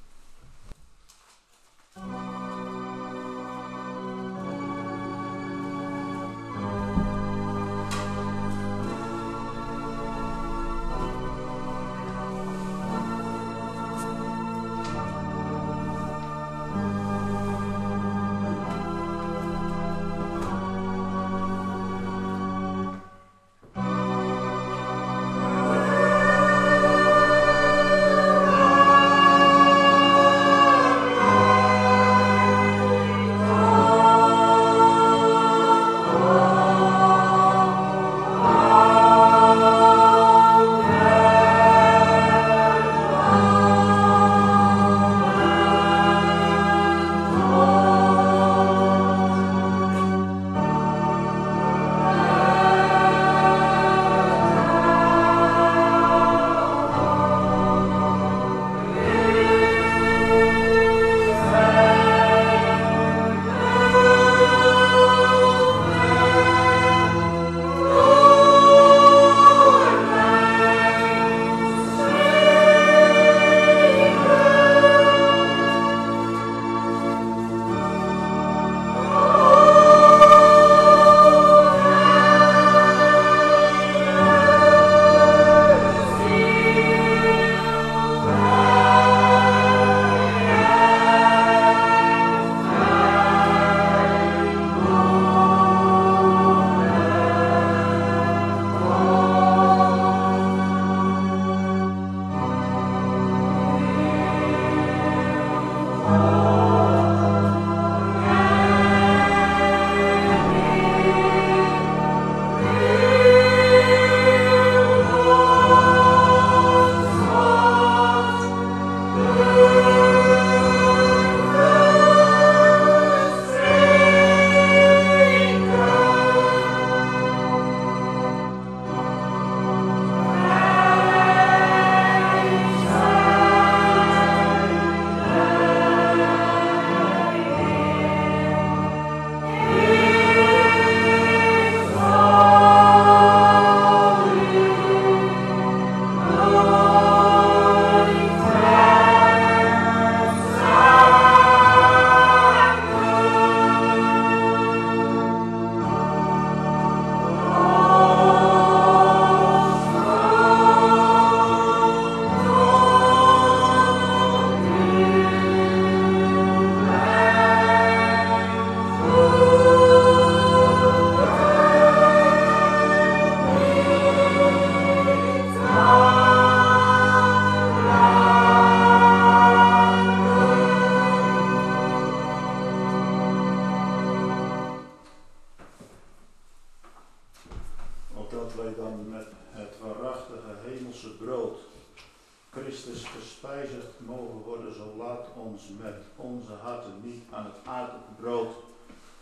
Christus gespijzigd mogen worden, zo laat ons met onze harten niet aan het aardelijke brood,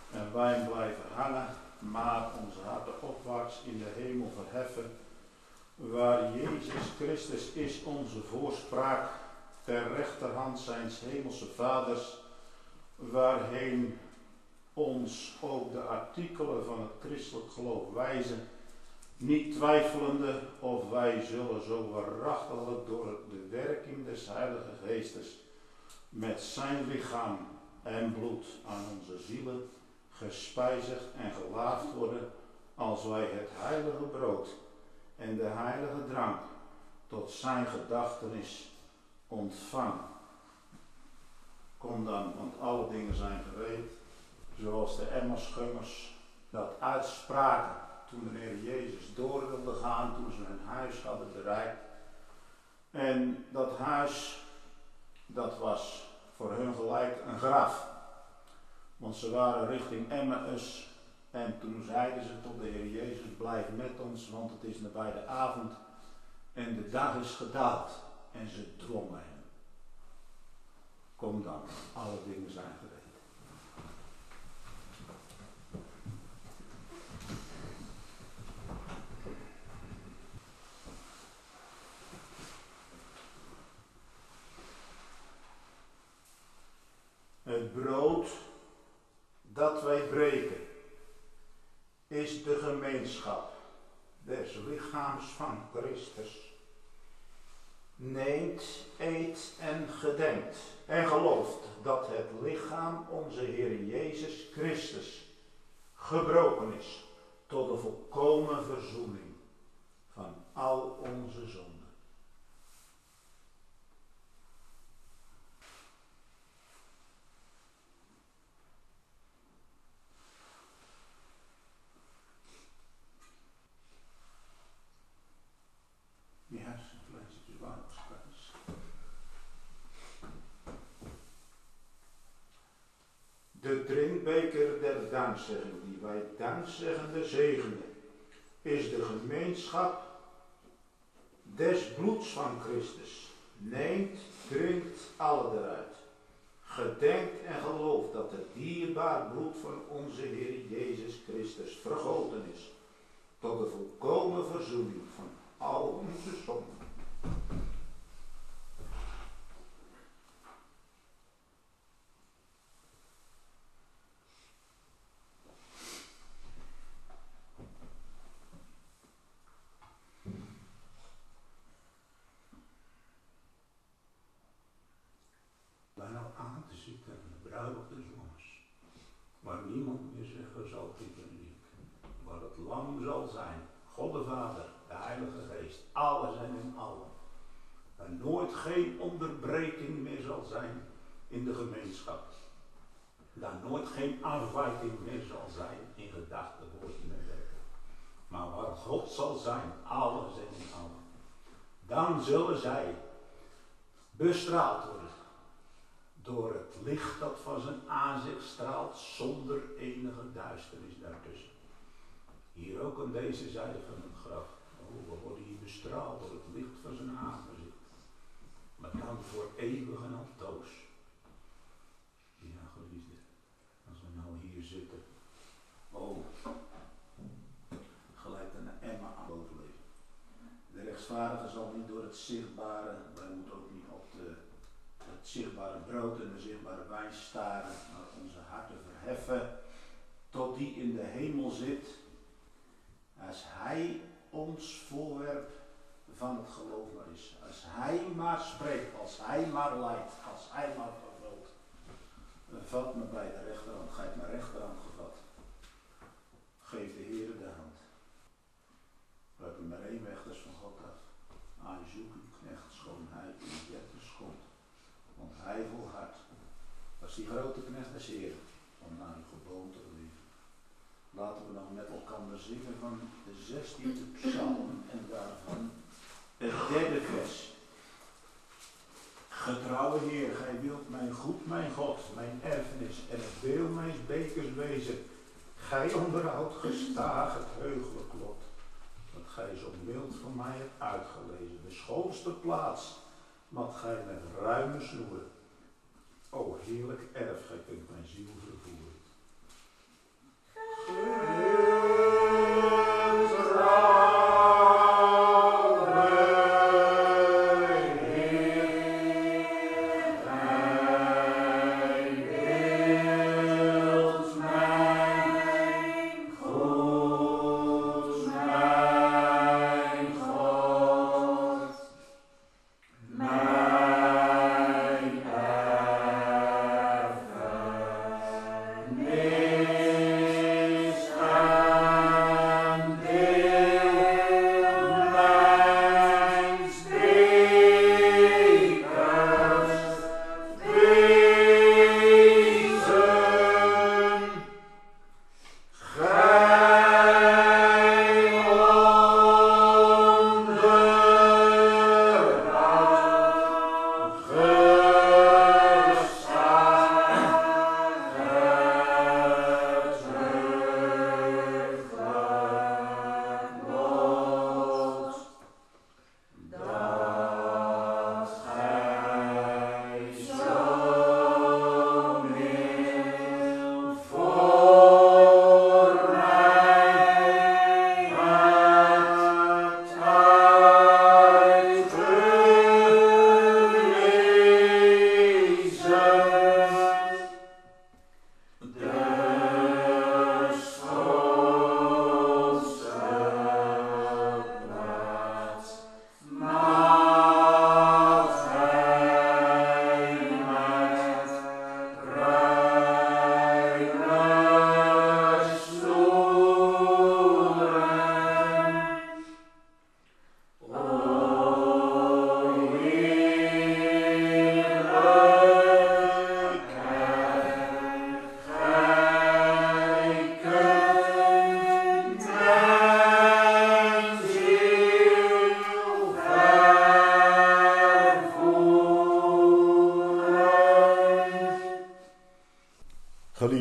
en wij blijven hangen, maar onze harten opwaarts in de hemel verheffen, waar Jezus Christus is onze voorspraak ter rechterhand zijns hemelse vaders, waarheen ons ook de artikelen van het christelijk geloof wijzen, niet twijfelende of wij zullen zo waarachtiglijk door de werking des Heilige Geestes met zijn lichaam en bloed aan onze zielen gespijzigd en gelaafd worden, als wij het heilige brood en de heilige drank tot zijn gedachtenis ontvangen. Kom dan, want alle dingen zijn gereed, zoals de Emmausgangers dat uitspraken toen de Heer Jezus door wilde gaan, toen ze hun huis hadden bereikt. En dat huis, dat was voor hun gelijk een graf. Want ze waren richting Emmaus en toen zeiden ze tot de Heer Jezus, blijf met ons, want het is nabij de avond en de dag is gedaald. En ze dwongen hem. Kom dan, alle dingen zijn gereed. Het brood dat wij breken is de gemeenschap des lichaams van Christus. Neemt, eet en gedenkt en gelooft dat het lichaam onze Heer Jezus Christus gebroken is tot de volkomen verzoening van al onze zonden. De drinkbeker der dankzegging, die wij dankzeggende zegenen, is de gemeenschap des bloeds van Christus. Neemt, drinkt alle eruit. Gedenkt en gelooft dat het dierbaar bloed van onze Heer Jezus Christus vergoten is, tot de volkomen verzoening van al onze zonden. Aan te zitten in de bruiloft des Lamms, waar niemand meer zeggen zal ik en ik, waar het lam zal zijn, God de Vader, de Heilige Geest, alles en in allen, en nooit geen onderbreking meer zal zijn in de gemeenschap, daar nooit geen afwijking meer zal zijn in gedachten, woorden en werken, maar waar God zal zijn, alles en in allen, dan zullen zij bestraald worden door het licht dat van zijn aanzicht straalt, zonder enige duisternis daartussen. Hier ook aan deze zijde van het graf. Oh, we worden hier bestraald door het licht van zijn aangezicht. Maar dan voor eeuwig en altoos. Ja, geliefde, als we nou hier zitten. Oh, gelijk een Emma aan bovenleven. De rechtvaardige zal niet door het zichtbare, wij moeten ook niet op het zichtbare brood en de zichtbare wijn staren, maar onze harten verheffen tot die in de hemel zit, als hij ons voorwerp van het geloof maar is. Als hij maar spreekt, als hij maar leidt, als hij maar vervult. Vat me bij de rechterhand, gij hebt mijn rechterhand gevat. Geef de Heere de hand. We hebben maar één weg, dat is van God af. Aanzoek uw knecht, schoon hij in de wet schond. Want hij volhardt, als die grote knecht des Heeren, om naar uw geboden te leven. Laten we nog met elkaar zingen van de 16e psalm en daarvan het 3e vers. Getrouwe Heer, gij wilt mijn goed, mijn God, mijn erfenis en het deel mijns bekers wezen. Gij onderhoudt gestaag het heugelijk lot, dat gij zo mild voor mij hebt uitgelezen. De schoonste plaats, mat gij met ruime snoeren. O heerlijk erf, gij kunt mijn ziel vervoeren.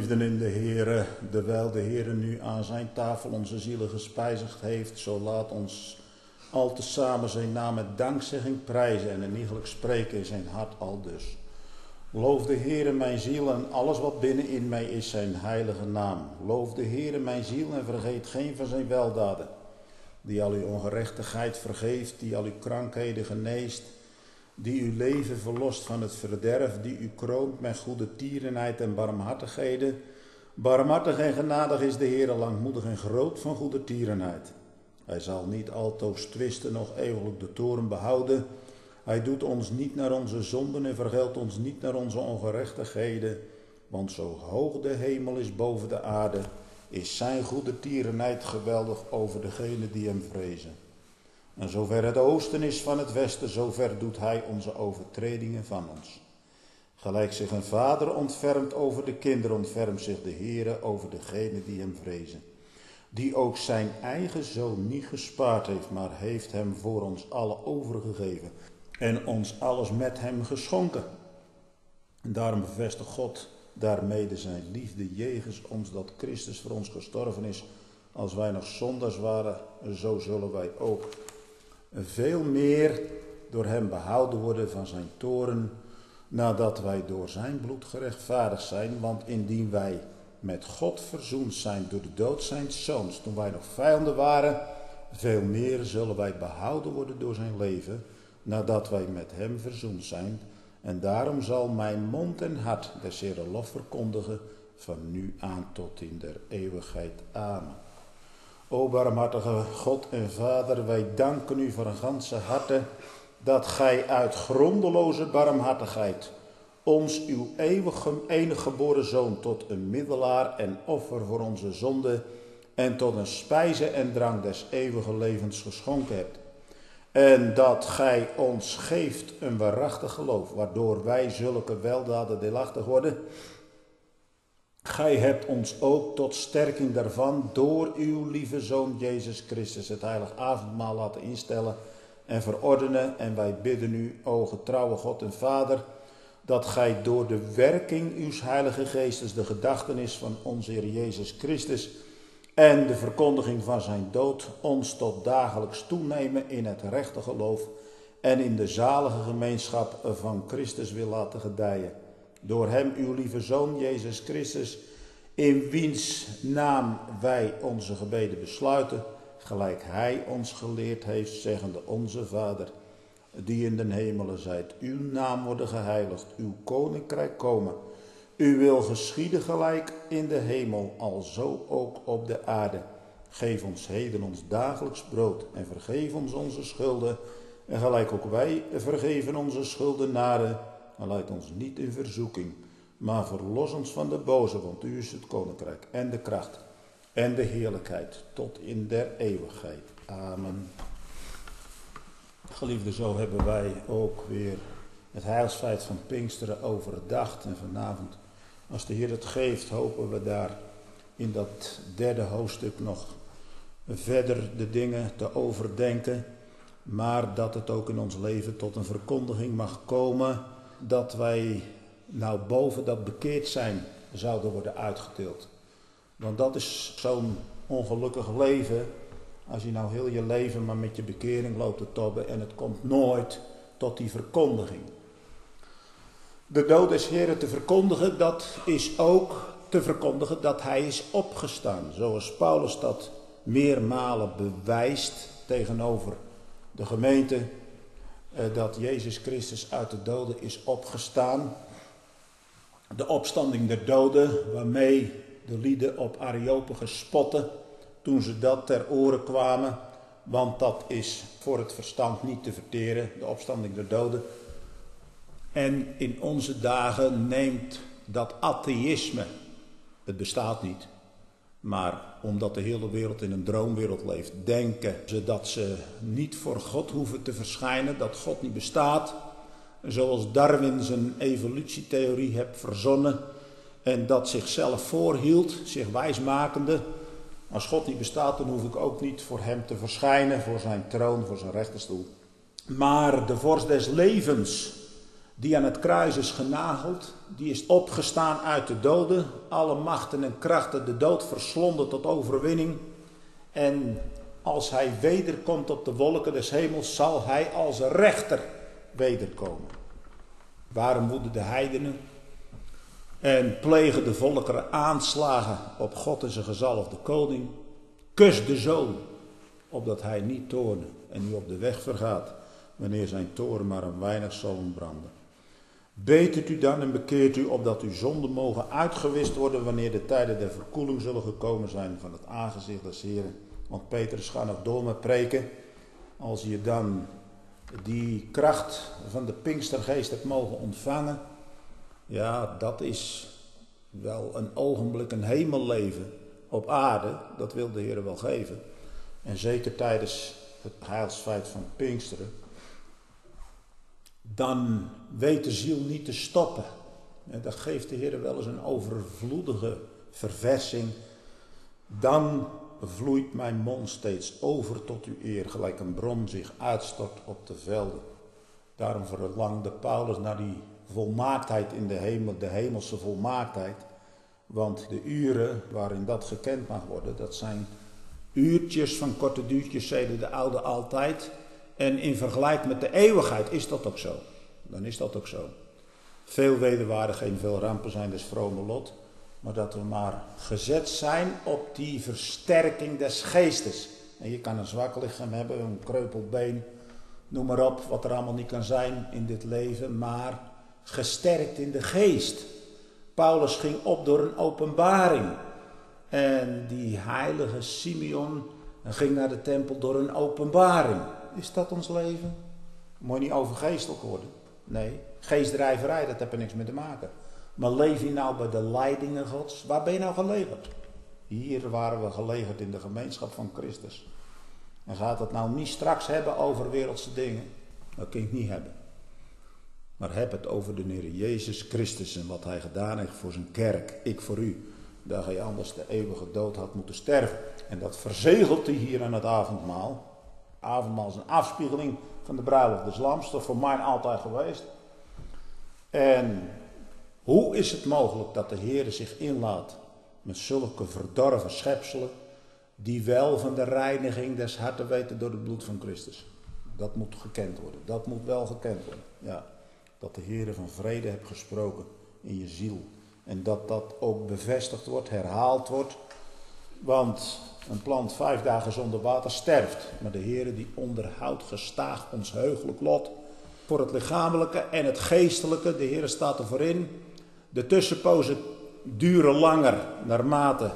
Geliefden in de Heere, terwijl de Heere nu aan zijn tafel onze zielen gespijzigd heeft, zo laat ons al tezamen zijn naam met dankzegging prijzen en iegelijk spreken in zijn hart aldus. Loof de Heere mijn ziel en alles wat binnenin mij is zijn heilige naam. Loof de Heere mijn ziel en vergeet geen van zijn weldaden. Die al uw ongerechtigheid vergeeft, die al uw krankheden geneest, die uw leven verlost van het verderf, die u kroont met goede tierenheid en barmhartigheden. Barmhartig en genadig is de Heere, langmoedig en groot van goede tierenheid. Hij zal niet altoos twisten, nog eeuwig de toorn behouden. Hij doet ons niet naar onze zonden en vergeldt ons niet naar onze ongerechtigheden. Want zo hoog de hemel is boven de aarde, is zijn goede tierenheid geweldig over degenen die hem vrezen. En zover het oosten is van het westen, zover doet hij onze overtredingen van ons. Gelijk zich een vader ontfermt over de kinderen, ontfermt zich de Heere over degenen die hem vrezen. Die ook zijn eigen zoon niet gespaard heeft, maar heeft hem voor ons allen overgegeven. En ons alles met hem geschonken. En daarom bevestigt God daarmede zijn liefde jegens ons, dat Christus voor ons gestorven is. Als wij nog zondaars waren, zo zullen wij ook veel meer door hem behouden worden van zijn toorn, nadat wij door zijn bloed gerechtvaardigd zijn. Want indien wij met God verzoend zijn door de dood zijns zoons, toen wij nog vijanden waren, veel meer zullen wij behouden worden door zijn leven, nadat wij met hem verzoend zijn. En daarom zal mijn mond en hart des Heeren lof verkondigen, van nu aan tot in der eeuwigheid. Amen. O barmhartige God en Vader, wij danken u van een ganse harte dat gij uit grondeloze barmhartigheid ons uw enige geboren zoon tot een middelaar en offer voor onze zonde en tot een spijze en drank des eeuwige levens geschonken hebt. En dat gij ons geeft een waarachtig geloof, waardoor wij zulke weldaden deelachtig worden. Gij hebt ons ook tot sterking daarvan door uw lieve Zoon Jezus Christus het heilig avondmaal laten instellen en verordenen. En wij bidden u, o getrouwe God en Vader, dat gij door de werking uws heilige geestes de gedachtenis van onze Heer Jezus Christus en de verkondiging van zijn dood ons tot dagelijks toenemen in het rechte geloof en in de zalige gemeenschap van Christus wil laten gedijen. Door hem, uw lieve Zoon Jezus Christus, in wiens naam wij onze gebeden besluiten, gelijk hij ons geleerd heeft, zeggende: Onze Vader, die in den hemelen zijt, uw naam worden geheiligd, uw koninkrijk komen. Uw wil geschieden gelijk in de hemel, alzo ook op de aarde. Geef ons heden ons dagelijks brood en vergeef ons onze schulden, en gelijk ook wij vergeven onze schuldenaren. En leid ons niet in verzoeking, maar verlos ons van de boze, want u is het koninkrijk en de kracht en de heerlijkheid tot in der eeuwigheid. Amen. Geliefden, zo hebben wij ook weer het heilsfeit van Pinksteren overdacht. En vanavond, als de Heer het geeft, hopen we daar in dat derde hoofdstuk nog verder de dingen te overdenken. Maar dat het ook in ons leven tot een verkondiging mag komen, dat wij nou boven dat bekeerd zijn zouden worden uitgetild. Want dat is zo'n ongelukkig leven, als je nou heel je leven maar met je bekering loopt te tobben en het komt nooit tot die verkondiging. De dood des Heeren te verkondigen, dat is ook te verkondigen dat hij is opgestaan. Zoals Paulus dat meermalen bewijst tegenover de gemeente, dat Jezus Christus uit de doden is opgestaan. De opstanding der doden, waarmee de lieden op Areopagus spotten toen ze dat ter oren kwamen. Want dat is voor het verstand niet te verteren, de opstanding der doden. En in onze dagen neemt dat atheïsme, het bestaat niet. Maar omdat de hele wereld in een droomwereld leeft, denken ze dat ze niet voor God hoeven te verschijnen, dat God niet bestaat. Zoals Darwin zijn evolutietheorie heeft verzonnen en dat zichzelf voorhield, zich wijsmakende. Als God niet bestaat, dan hoef ik ook niet voor hem te verschijnen, voor zijn troon, voor zijn rechterstoel. Maar de vorst des levens, die aan het kruis is genageld, die is opgestaan uit de doden, alle machten en krachten de dood verslonden tot overwinning. En als hij wederkomt op de wolken des hemels, zal hij als rechter wederkomen. Waarom woeden de heidenen en plegen de volkeren aanslagen op God en zijn gezalfde koning? Kus de zoon, opdat hij niet toorne en u op de weg vergaat, wanneer zijn toorn maar een weinig zal ontbranden. Betert u dan en bekeert u, opdat uw zonden mogen uitgewist worden, wanneer de tijden der verkoeling zullen gekomen zijn van het aangezicht des Heren. Want Petrus gaat nog door met preken. Als je dan die kracht van de Pinkstergeest hebt mogen ontvangen, ja, dat is wel een ogenblik, een hemelleven op aarde. Dat wil de Heer wel geven. En zeker tijdens het heilsfeit van Pinksteren. Dan weet de ziel niet te stoppen. En dat geeft de Heer wel eens een overvloedige verversing. Dan vloeit mijn mond steeds over tot uw eer, gelijk een bron zich uitstort op de velden. Daarom verlangde Paulus naar die volmaaktheid in de hemel, de hemelse volmaaktheid. Want de uren waarin dat gekend mag worden, dat zijn uurtjes van korte duurtjes, zeiden de oude altijd. En in vergelijking met de eeuwigheid is dat ook zo. Dan is dat ook zo. Veel wederwaardigheden, veel rampen zijn dus vrome lot. Maar dat we maar gezet zijn op die versterking des geestes. En je kan een zwak lichaam hebben, een kreupeld been, noem maar op, wat er allemaal niet kan zijn in dit leven. Maar gesterkt in de geest. Paulus ging op door een openbaring. En die heilige Simeon ging naar de tempel door een openbaring. Is dat ons leven? Moet je niet overgeestelijk worden. Nee, geestdrijverij, dat heeft er niks mee te maken. Maar leef je nou bij de leidingen Gods? Waar ben je nou gelegerd? Hier waren we gelegerd in de gemeenschap van Christus. En gaat het nou niet straks hebben over wereldse dingen? Dat kun je het niet hebben. Maar heb het over de Heer Jezus Christus en wat hij gedaan heeft voor zijn kerk. Ik voor u. Dat hij anders de eeuwige dood had moeten sterven. En dat verzegelt hij hier aan het avondmaal. Avondmaal is een afspiegeling van de bruiloft des Lams. Dat is voor mij altijd geweest. En hoe is het mogelijk dat de Heer zich inlaat met zulke verdorven schepselen, die wel van de reiniging des harten weten door het bloed van Christus? Dat moet gekend worden. Dat moet wel gekend worden. Ja, dat de Heer van vrede heeft gesproken in je ziel. En dat dat ook bevestigd wordt, herhaald wordt. Want een plant 5 dagen zonder water sterft. Maar de Heer die onderhoudt gestaag ons heugelijk lot. Voor het lichamelijke en het geestelijke. De Heer staat ervoor in. De tussenpozen duren langer naarmate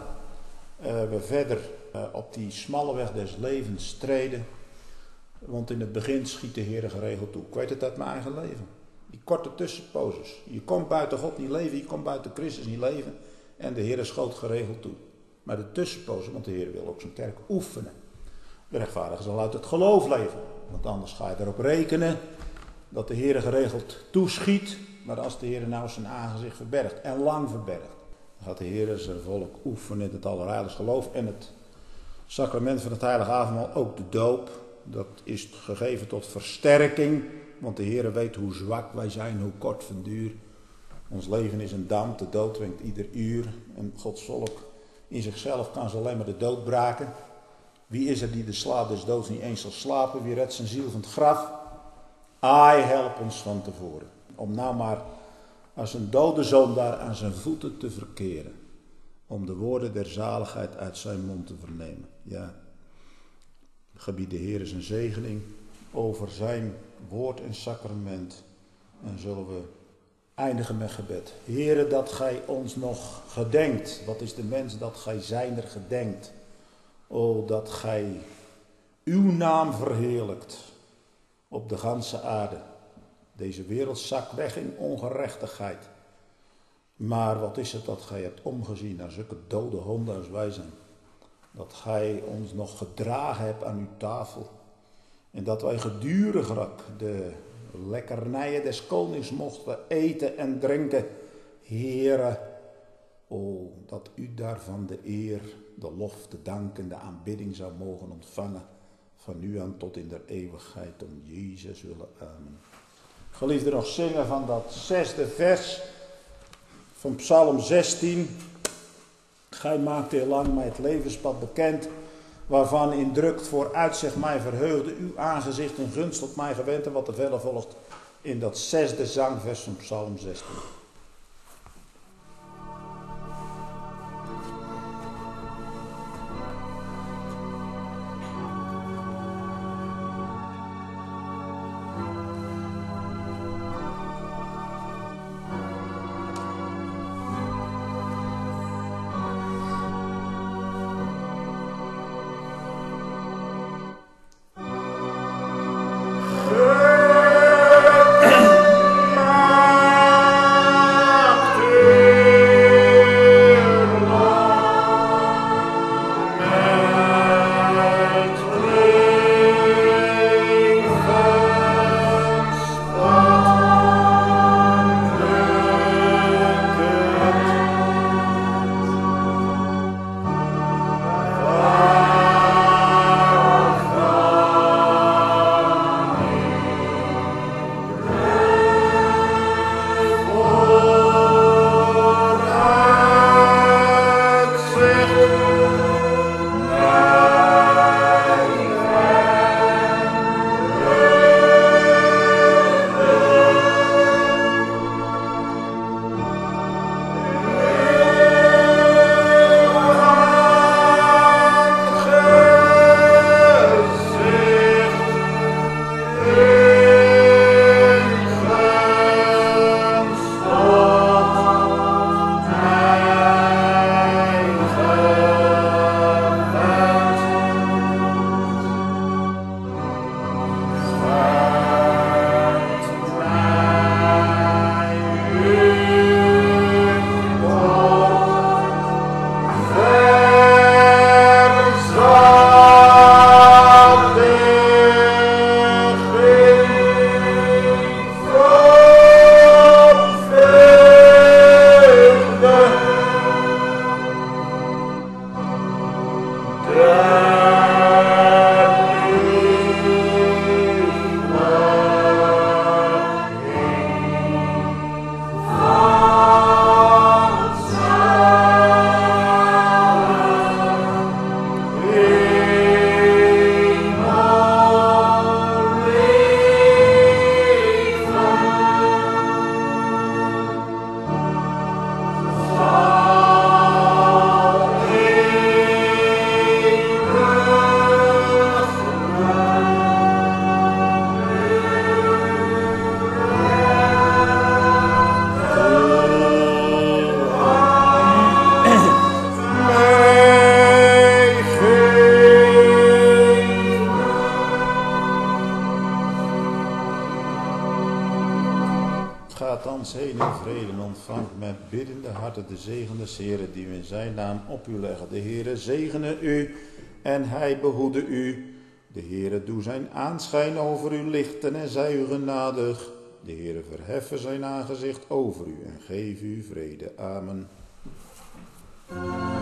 we verder op die smalle weg des levens treden. Want in het begin schiet de Heer geregeld toe. Ik weet het uit mijn eigen leven. Die korte tussenposes. Je komt buiten God niet leven, je komt buiten Christus niet leven. En de Heer schoot geregeld toe. Maar de tussenpozen, want de Heer wil ook zijn kerk oefenen. De rechtvaardige zal uit het geloof leven. Want anders ga je erop rekenen dat de Heer geregeld toeschiet. Maar als de Heer nou zijn aangezicht verbergt en lang verbergt, dan gaat de Heer zijn volk oefenen in het allerheiligste geloof. En het sacrament van het heilige avondmaal, ook de doop, dat is gegeven tot versterking. Want de Heer weet hoe zwak wij zijn, hoe kort van duur. Ons leven is een damp, de dood wenkt ieder uur. En Gods volk in zichzelf kan ze alleen maar de dood braken. Wie is er die de slaap des doods niet eens zal slapen? Wie redt zijn ziel van het graf? Ai, help ons van tevoren. Om nou maar als een dode zondaar aan zijn voeten te verkeren. Om de woorden der zaligheid uit zijn mond te vernemen. Ja, gebied de Heer zijn zegening over zijn woord en sacrament. En zullen we eindigen met gebed. Heere, dat gij ons nog gedenkt. Wat is de mens dat gij zijner gedenkt? O, dat gij uw naam verheerlijkt op de ganse aarde. Deze wereld zakt weg in ongerechtigheid. Maar wat is het dat gij hebt omgezien naar zulke dode honden als wij zijn? Dat gij ons nog gedragen hebt aan uw tafel. En dat wij gedurig de lekkernijen des konings mochten eten en drinken. Heere, o, dat u daarvan de eer, de lof, de dank en de aanbidding zou mogen ontvangen. Van nu aan tot in der eeuwigheid om Jezus willen. Amen. Geliefden, nog zingen van dat 6e vers van Psalm 16. Gij maakt heel lang mij het levenspad bekend, waarvan indrukt vooruit zich mij verheugde, uw aangezicht en gunst op mij gewend, en wat er verder volgt in dat 6e zangvers van Psalm 16. Gaat thans heen in vrede en ontvangt met biddende harten de zegen des Heren die we in zijn naam op u leggen. De Heere zegene u en hij behoede u. De Heere doe zijn aanschijn over u lichten en zij u genadig. De Heere verheffen zijn aangezicht over u en geef u vrede. Amen.